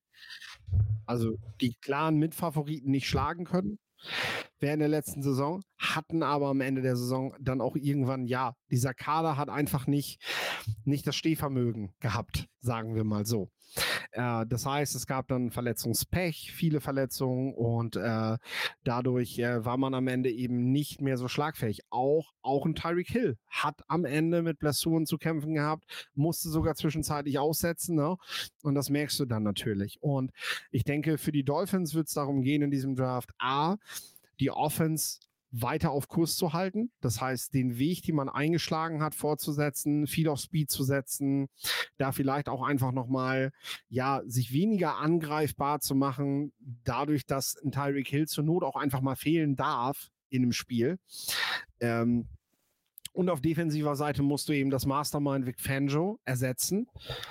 also die klaren Mitfavoriten nicht schlagen können während der letzten Saison, hatten aber am Ende der Saison dann auch irgendwann, ja, dieser Kader hat einfach nicht, nicht das Stehvermögen gehabt, sagen wir mal so. Äh, das heißt, es gab dann Verletzungspech, viele Verletzungen und äh, dadurch äh, war man am Ende eben nicht mehr so schlagfähig. Auch, auch ein Tyreek Hill hat am Ende mit Blessuren zu kämpfen gehabt, musste sogar zwischenzeitlich aussetzen, ne? Und das merkst du dann natürlich. Und ich denke, für die Dolphins wird es darum gehen in diesem Draft, A, die Offense weiter auf Kurs zu halten. Das heißt, den Weg, den man eingeschlagen hat, fortzusetzen, viel auf Speed zu setzen, da vielleicht auch einfach nochmal, ja, sich weniger angreifbar zu machen, dadurch, dass ein Tyreek Hill zur Not auch einfach mal fehlen darf in einem Spiel. Ähm, und auf defensiver Seite musst du eben das Mastermind Vic Fangio ersetzen.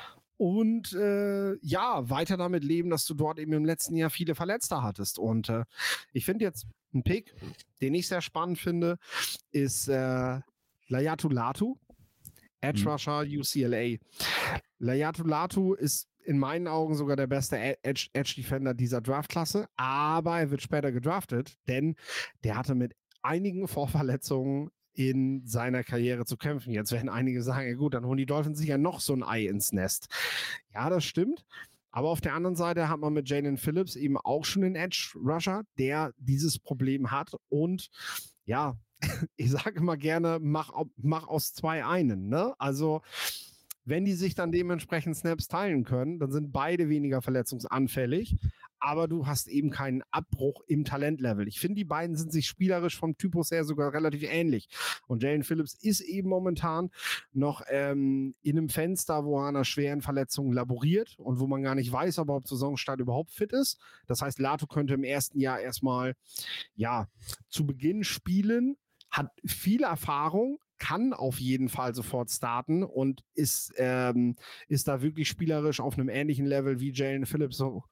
Und äh, ja, weiter damit leben, dass du dort eben im letzten Jahr viele Verletzte hattest. Und äh, ich finde jetzt ein Pick, den ich sehr spannend finde, ist äh, Laiatu Latu, Edge mhm. Rusher U C L A. Laiatu Latu ist in meinen Augen sogar der beste Edge, Edge Defender dieser Draftklasse, aber er wird später gedraftet, denn der hatte mit einigen Vorverletzungen in seiner Karriere zu kämpfen. Jetzt werden einige sagen, ja gut, dann holen die Dolphins sich ja noch so ein Ei ins Nest. Ja, das stimmt. Aber auf der anderen Seite hat man mit Jalen Phillips eben auch schon einen Edge-Rusher, der dieses Problem hat. Und ja, ich sage immer gerne, mach, mach aus zwei einen. Ne? Also wenn die sich dann dementsprechend Snaps teilen können, dann sind beide weniger verletzungsanfällig. Aber du hast eben keinen Abbruch im Talentlevel. Ich finde, die beiden sind sich spielerisch vom Typus her sogar relativ ähnlich. Und Jalen Phillips ist eben momentan noch ähm, in einem Fenster, wo er an einer schweren Verletzung laboriert und wo man gar nicht weiß, ob er ab Saisonstart überhaupt fit ist. Das heißt, Latu könnte im ersten Jahr erstmal ja, zu Beginn spielen, hat viel Erfahrung, kann auf jeden Fall sofort starten und ist, ähm, ist da wirklich spielerisch auf einem ähnlichen Level wie Jalen Phillips so,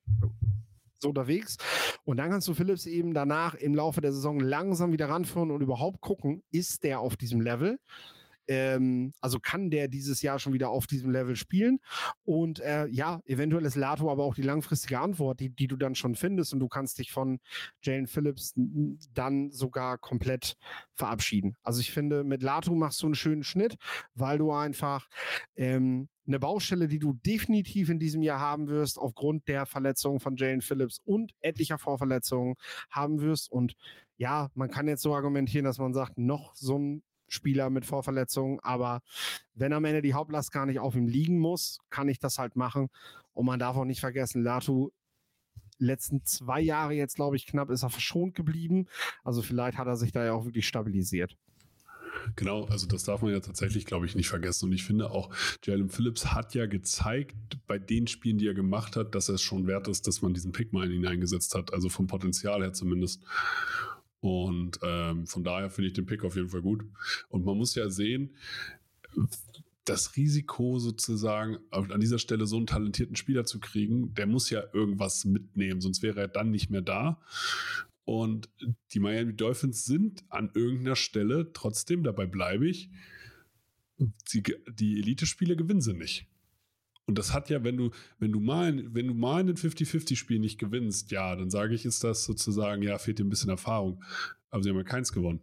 so unterwegs. Und dann kannst du Phillips eben danach im Laufe der Saison langsam wieder ranführen und überhaupt gucken, ist der auf diesem Level? Ähm, also kann der dieses Jahr schon wieder auf diesem Level spielen? Und äh, ja, eventuell ist Latu aber auch die langfristige Antwort, die, die du dann schon findest und du kannst dich von Jalen Phillips dann sogar komplett verabschieden. Also ich finde, mit Latu machst du einen schönen Schnitt, weil du einfach ähm, eine Baustelle, die du definitiv in diesem Jahr haben wirst, aufgrund der Verletzung von Jalen Phillips und etlicher Vorverletzungen haben wirst. Und ja, man kann jetzt so argumentieren, dass man sagt, noch so ein Spieler mit Vorverletzungen, aber wenn am Ende die Hauptlast gar nicht auf ihm liegen muss, kann ich das halt machen. Und man darf auch nicht vergessen, Latu, letzten zwei Jahre jetzt, glaube ich, knapp ist er verschont geblieben. Also vielleicht hat er sich da ja auch wirklich stabilisiert. Genau, also das darf man ja tatsächlich, glaube ich, nicht vergessen. Und ich finde auch, Jalen Phillips hat ja gezeigt, bei den Spielen, die er gemacht hat, dass er es schon wert ist, dass man diesen Pick mal in ihn eingesetzt hat. Also vom Potenzial her zumindest. Und ähm, von daher finde ich den Pick auf jeden Fall gut. Und man muss ja sehen, das Risiko sozusagen, an dieser Stelle so einen talentierten Spieler zu kriegen, der muss ja irgendwas mitnehmen, sonst wäre er dann nicht mehr da. Und die Miami Dolphins sind an irgendeiner Stelle, trotzdem, dabei bleibe ich, die, die Elite-Spiele gewinnen sie nicht. Und das hat ja, wenn du, wenn du mal, wenn du mal in den fünfzig fünfzig-Spiel nicht gewinnst, ja, dann sage ich, ist das sozusagen, ja, fehlt dir ein bisschen Erfahrung. Aber sie haben ja keins gewonnen.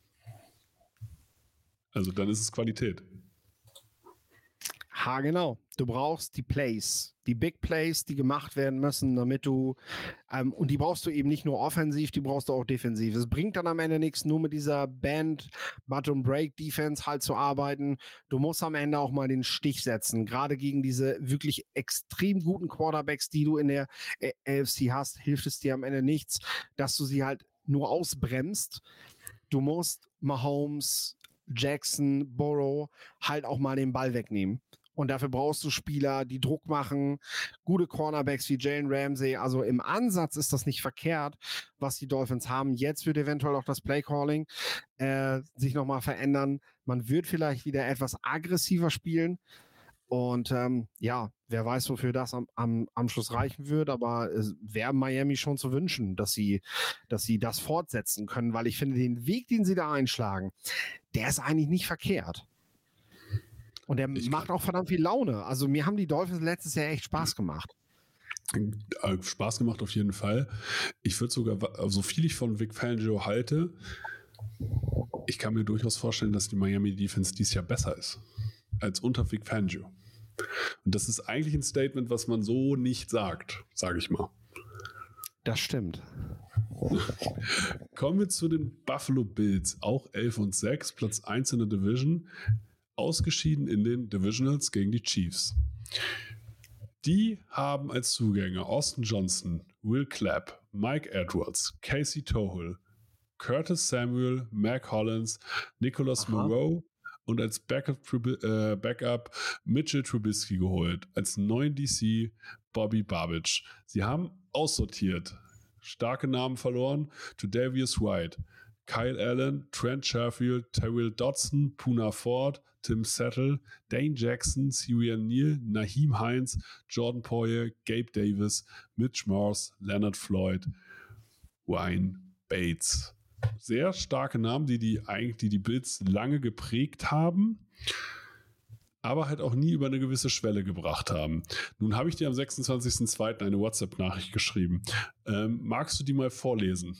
Also dann ist es Qualität. Ha, genau. Du brauchst die Plays, die Big Plays, die gemacht werden müssen, damit du, ähm, und die brauchst du eben nicht nur offensiv, die brauchst du auch defensiv. Es bringt dann am Ende nichts, nur mit dieser Band, Button Break Defense halt zu arbeiten. Du musst am Ende auch mal den Stich setzen. Gerade gegen diese wirklich extrem guten Quarterbacks, die du in der A F C hast, hilft es dir am Ende nichts, dass du sie halt nur ausbremst. Du musst Mahomes, Jackson, Burrow halt auch mal den Ball wegnehmen. Und dafür brauchst du Spieler, die Druck machen, gute Cornerbacks wie Jalen Ramsey. Also im Ansatz ist das nicht verkehrt, was die Dolphins haben. Jetzt wird eventuell auch das Playcalling äh, sich nochmal verändern. Man wird vielleicht wieder etwas aggressiver spielen. Und ähm, ja, wer weiß, wofür das am, am, am Schluss reichen wird. Aber es wäre Miami schon zu wünschen, dass sie, dass sie das fortsetzen können. Weil ich finde, den Weg, den sie da einschlagen, der ist eigentlich nicht verkehrt. Und der ich macht auch verdammt viel Laune. Also mir haben die Dolphins letztes Jahr echt Spaß gemacht. Spaß gemacht auf jeden Fall. Ich würde sogar, so viel ich von Vic Fangio halte, ich kann mir durchaus vorstellen, dass die Miami Defense dieses Jahr besser ist als unter Vic Fangio. Und das ist eigentlich ein Statement, was man so nicht sagt, sage ich mal. Das stimmt. Kommen wir zu den Buffalo Bills, auch elf und sechs, Platz eins in der Division. Ausgeschieden in den Divisionals gegen die Chiefs. Die haben als Zugänge Austin Johnson, Will Clapp, Mike Edwards, Casey Tohill, Curtis Samuel, Mac Hollins, Nicholas Aha. Moreau und als Backup, äh, Backup Mitchell Trubisky geholt. Als neuen D C Bobby Babich. Sie haben aussortiert. Starke Namen verloren. Tre'Davious White, Kyle Allen, Trent Sherfield, Terrell Dodson, Poona Ford, Tim Settle, Dane Jackson, Sirian Neal, Naheem Hines, Jordan Poyer, Gabe Davis, Mitch Morse, Leonard Floyd, Wayne Bates. Sehr starke Namen, die die, eigentlich, die die Bills lange geprägt haben, aber halt auch nie über eine gewisse Schwelle gebracht haben. Nun habe ich dir am sechsundzwanzigsten zweiten eine WhatsApp-Nachricht geschrieben. Ähm, magst du die mal vorlesen?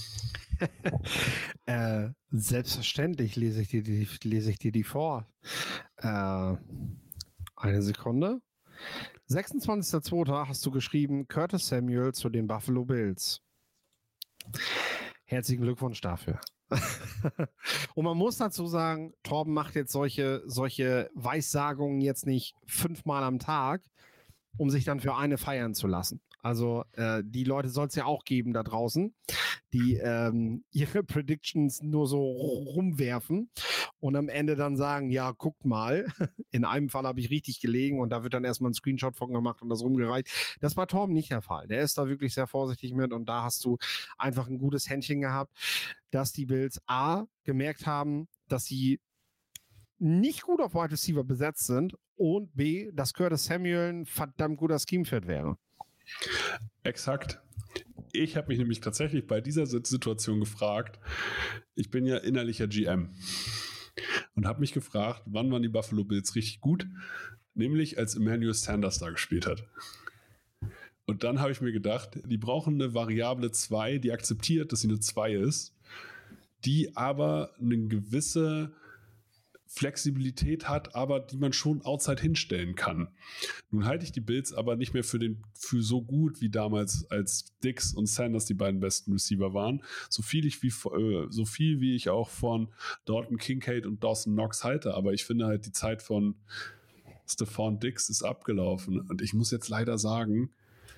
äh, selbstverständlich lese ich dir die, lese ich dir die vor. Äh, eine Sekunde. sechsundzwanzigster zweiter hast du geschrieben, Curtis Samuel zu den Buffalo Bills. Herzlichen Glückwunsch dafür. Und man muss dazu sagen, Torben macht jetzt solche, solche Weissagungen jetzt nicht fünfmal am Tag, um sich dann für eine feiern zu lassen. Also äh, die Leute soll es ja auch geben da draußen, die ähm, ihre Predictions nur so rumwerfen und am Ende dann sagen, ja, guckt mal, in einem Fall habe ich richtig gelegen und da wird dann erstmal ein Screenshot von gemacht und das rumgereicht. Das war Torben nicht der Fall. Der ist da wirklich sehr vorsichtig mit und da hast du einfach ein gutes Händchen gehabt, dass die Bills A gemerkt haben, dass sie nicht gut auf Wide Receiver besetzt sind und B, dass Curtis Samuel ein verdammt guter Scheme-Fit wäre. Exakt. Ich habe mich nämlich tatsächlich bei dieser Situation gefragt, ich bin ja innerlicher G M und habe mich gefragt, wann waren die Buffalo Bills richtig gut, nämlich als Emmanuel Sanders da gespielt hat. Und dann habe ich mir gedacht, die brauchen eine Variable zwei, die akzeptiert, dass sie eine zwei ist, die aber eine gewisse Flexibilität hat, aber die man schon outside hinstellen kann. Nun halte ich die Bills aber nicht mehr für, den, für so gut wie damals, als Diggs und Sanders die beiden besten Receiver waren. So viel, ich wie, äh, so viel wie ich auch von Dalton Kincaid und Dawson Knox halte, aber ich finde halt, die Zeit von Stephon Diggs ist abgelaufen. Und ich muss jetzt leider sagen,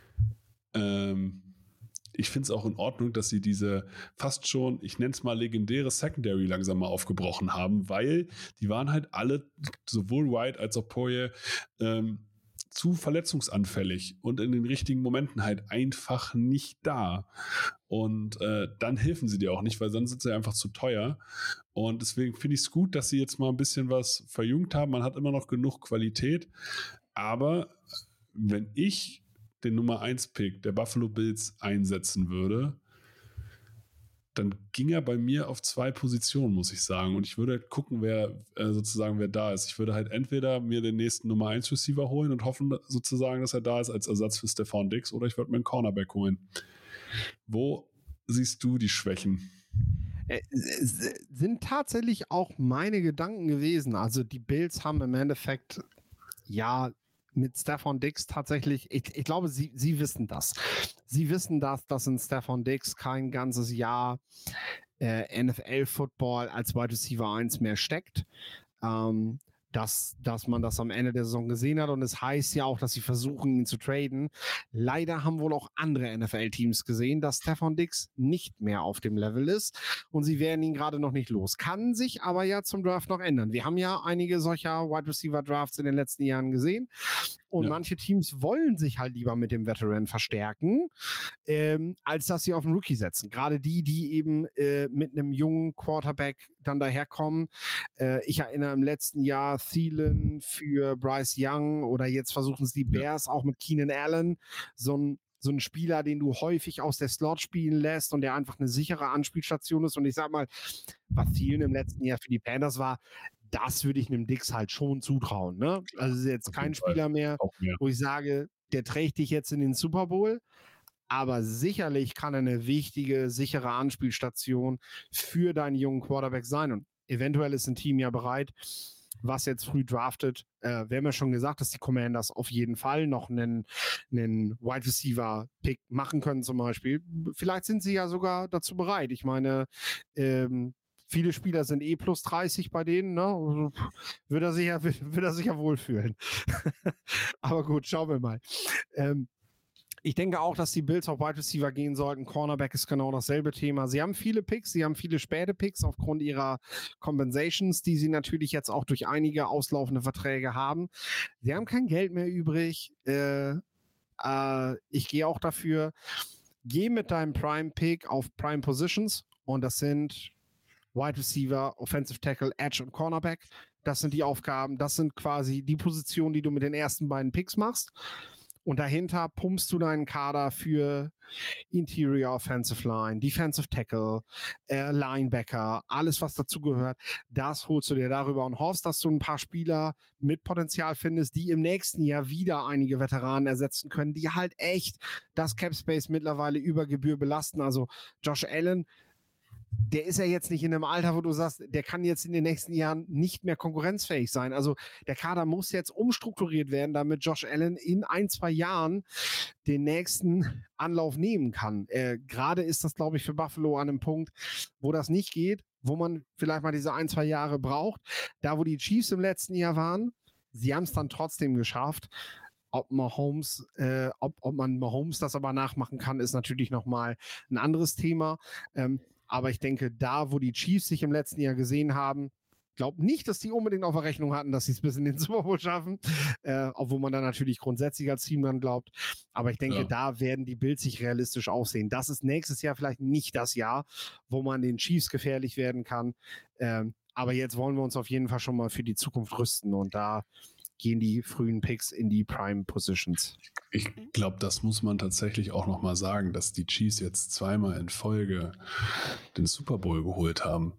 ähm, ich finde es auch in Ordnung, dass sie diese fast schon, ich nenne es mal legendäre Secondary langsam mal aufgebrochen haben, weil die waren halt alle, sowohl White als auch Poirier, ähm, zu verletzungsanfällig und in den richtigen Momenten halt einfach nicht da. Und äh, dann helfen sie dir auch nicht, weil sonst sind sie einfach zu teuer. Und deswegen finde ich es gut, dass sie jetzt mal ein bisschen was verjüngt haben. Man hat immer noch genug Qualität. Aber wenn ich den Nummer eins Pick der Buffalo Bills einsetzen würde, dann ging er bei mir auf zwei Positionen, muss ich sagen. Und ich würde gucken, wer äh, sozusagen wer da ist. Ich würde halt entweder mir den nächsten Nummer eins Receiver holen und hoffen sozusagen, dass er da ist als Ersatz für Stephon Diggs, oder ich würde mir einen Cornerback holen. Wo siehst du die Schwächen? Äh, sind tatsächlich auch meine Gedanken gewesen. Also die Bills haben im Endeffekt ja mit Stephon Diggs tatsächlich, ich, ich glaube, sie, sie wissen das. Sie wissen das, dass in Stephon Diggs kein ganzes Jahr äh, N F L-Football als Wide Receiver eins mehr steckt. Ähm, dass, dass man das am Ende der Saison gesehen hat und es heißt ja auch, dass sie versuchen, ihn zu traden. Leider haben wohl auch andere N F L-Teams gesehen, dass Stephon Diggs nicht mehr auf dem Level ist und sie werden ihn gerade noch nicht los. Kann sich aber ja zum Draft noch ändern. Wir haben ja einige solcher Wide Receiver Drafts in den letzten Jahren gesehen und ja. Manche Teams wollen sich halt lieber mit dem Veteran verstärken, ähm, als dass sie auf einen Rookie setzen. Gerade die, die eben äh, mit einem jungen Quarterback dann daherkommen. Äh, ich erinnere im letzten Jahr Thielen für Bryce Young oder jetzt versuchen es die Bears ja. auch mit Keenan Allen, so ein so ein Spieler, den du häufig aus der Slot spielen lässt und der einfach eine sichere Anspielstation ist. Und ich sag mal, was Thielen im letzten Jahr für die Panthers war, das würde ich einem Diggs halt schon zutrauen. Ne? Also es ist jetzt kein Spieler mehr, wo ich sage, der trägt dich jetzt in den Super Bowl. Aber sicherlich kann er eine wichtige, sichere Anspielstation für deinen jungen Quarterback sein. Und eventuell ist ein Team ja bereit, was jetzt früh draftet. Äh, wir haben ja schon gesagt, dass die Commanders auf jeden Fall noch einen, einen Wide Receiver Pick machen können zum Beispiel. Vielleicht sind sie ja sogar dazu bereit. Ich meine, ähm, viele Spieler sind eh plus dreißig bei denen, ne? Also, würde er sich ja, würde er sich ja wohlfühlen. Aber gut, schauen wir mal. Ähm, Ich denke auch, dass die Bills auf Wide Receiver gehen sollten. Cornerback ist genau dasselbe Thema. Sie haben viele Picks, sie haben viele späte Picks aufgrund ihrer Compensations, die sie natürlich jetzt auch durch einige auslaufende Verträge haben. Sie haben kein Geld mehr übrig. Äh, äh, ich gehe auch dafür, geh mit deinem Prime-Pick auf Prime Positions und das sind Wide Receiver, Offensive Tackle, Edge und Cornerback. Das sind die Aufgaben, das sind quasi die Positionen, die du mit den ersten beiden Picks machst. Und dahinter pumpst du deinen Kader für Interior Offensive Line, Defensive Tackle, äh, Linebacker, alles was dazu gehört. Das holst du dir darüber und hoffst, dass du ein paar Spieler mit Potenzial findest, die im nächsten Jahr wieder einige Veteranen ersetzen können, die halt echt das Cap Space mittlerweile über Gebühr belasten. Also Josh Allen, der ist ja jetzt nicht in einem Alter, wo du sagst, der kann jetzt in den nächsten Jahren nicht mehr konkurrenzfähig sein. Also der Kader muss jetzt umstrukturiert werden, damit Josh Allen in ein, zwei Jahren den nächsten Anlauf nehmen kann. Äh, gerade ist das, glaube ich, für Buffalo an einem Punkt, wo das nicht geht, wo man vielleicht mal diese ein, zwei Jahre braucht. Da, wo die Chiefs im letzten Jahr waren, sie haben es dann trotzdem geschafft. Ob Mahomes, äh, ob, ob man Mahomes das aber nachmachen kann, ist natürlich nochmal ein anderes Thema. Ähm, Aber ich denke, da, wo die Chiefs sich im letzten Jahr gesehen haben, glaube nicht, dass die unbedingt auf der Rechnung hatten, dass sie es bis in den Super Bowl schaffen, äh, obwohl man da natürlich grundsätzlich als Team dann glaubt. Aber ich denke, ja. da werden die Bills sich realistisch aussehen. Das ist nächstes Jahr vielleicht nicht das Jahr, wo man den Chiefs gefährlich werden kann. Ähm, aber jetzt wollen wir uns auf jeden Fall schon mal für die Zukunft rüsten und da gehen die frühen Picks in die Prime Positions. Ich glaube, das muss man tatsächlich auch nochmal sagen, dass die Chiefs jetzt zweimal in Folge den Super Bowl geholt haben.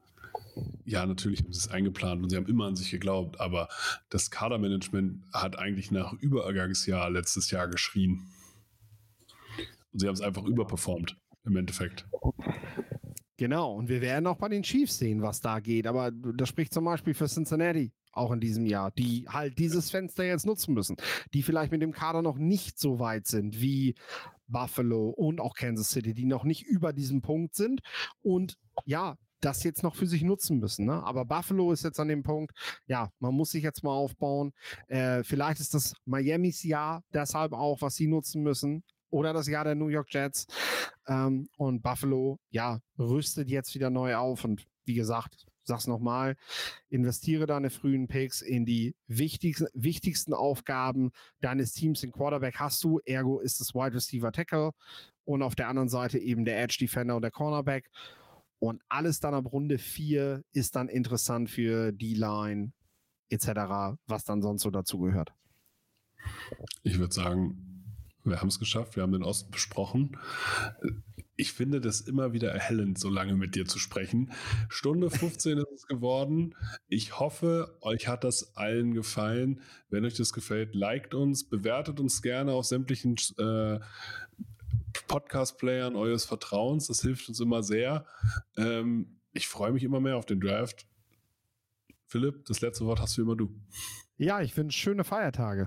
Ja, natürlich haben sie es eingeplant und sie haben immer an sich geglaubt, aber das Kadermanagement hat eigentlich nach Übergangsjahr letztes Jahr geschrien. Und sie haben es einfach überperformt, im Endeffekt. Genau, und wir werden auch bei den Chiefs sehen, was da geht. Aber das spricht zum Beispiel für Cincinnati auch in diesem Jahr, die halt dieses Fenster jetzt nutzen müssen, die vielleicht mit dem Kader noch nicht so weit sind wie Buffalo und auch Kansas City, die noch nicht über diesem Punkt sind und ja, das jetzt noch für sich nutzen müssen. Ne? Aber Buffalo ist jetzt an dem Punkt, ja, man muss sich jetzt mal aufbauen. Äh, vielleicht ist das Miamis Jahr deshalb auch, was sie nutzen müssen. Oder das Jahr der New York Jets. Ähm, und Buffalo, ja, rüstet jetzt wieder neu auf. Und wie gesagt, sag's nochmal, investiere deine frühen Picks in die wichtigsten, wichtigsten Aufgaben deines Teams. Den Quarterback hast du, ergo ist es Wide Receiver Tackle. Und auf der anderen Seite eben der Edge Defender und der Cornerback. Und alles dann ab Runde vier ist dann interessant für D-Line et cetera, was dann sonst so dazu gehört. Ich würde sagen, wir haben es geschafft, wir haben den Osten besprochen. Ich finde das immer wieder erhellend, so lange mit dir zu sprechen. Stunde fünfzehn ist es geworden. Ich hoffe, euch hat das allen gefallen. Wenn euch das gefällt, liked uns, bewertet uns gerne auf sämtlichen äh, Podcast-Playern eures Vertrauens. Das hilft uns immer sehr. Ähm, ich freue mich immer mehr auf den Draft. Philipp, das letzte Wort hast du immer du. Ja, ich wünsche schöne Feiertage.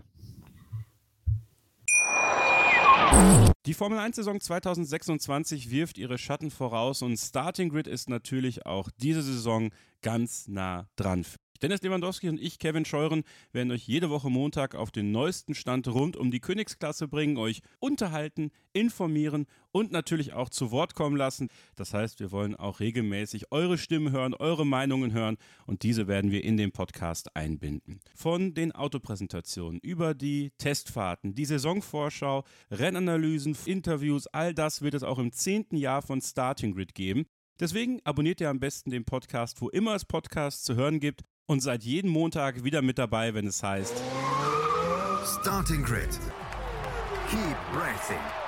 Die Formel eins Saison zwanzig sechsundzwanzig wirft ihre Schatten voraus und Starting Grid ist natürlich auch diese Saison ganz nah dran. Dennis Lewandowski und ich, Kevin Scheuren, werden euch jede Woche Montag auf den neuesten Stand rund um die Königsklasse bringen, euch unterhalten, informieren und natürlich auch zu Wort kommen lassen. Das heißt, wir wollen auch regelmäßig eure Stimmen hören, eure Meinungen hören und diese werden wir in den Podcast einbinden. Von den Autopräsentationen über die Testfahrten, die Saisonvorschau, Rennanalysen, Interviews, all das wird es auch im zehnten Jahr von Starting Grid geben. Deswegen abonniert ihr am besten den Podcast, wo immer es Podcasts zu hören gibt. Und seid jeden Montag wieder mit dabei, wenn es heißt Starting Grid. Keep racing.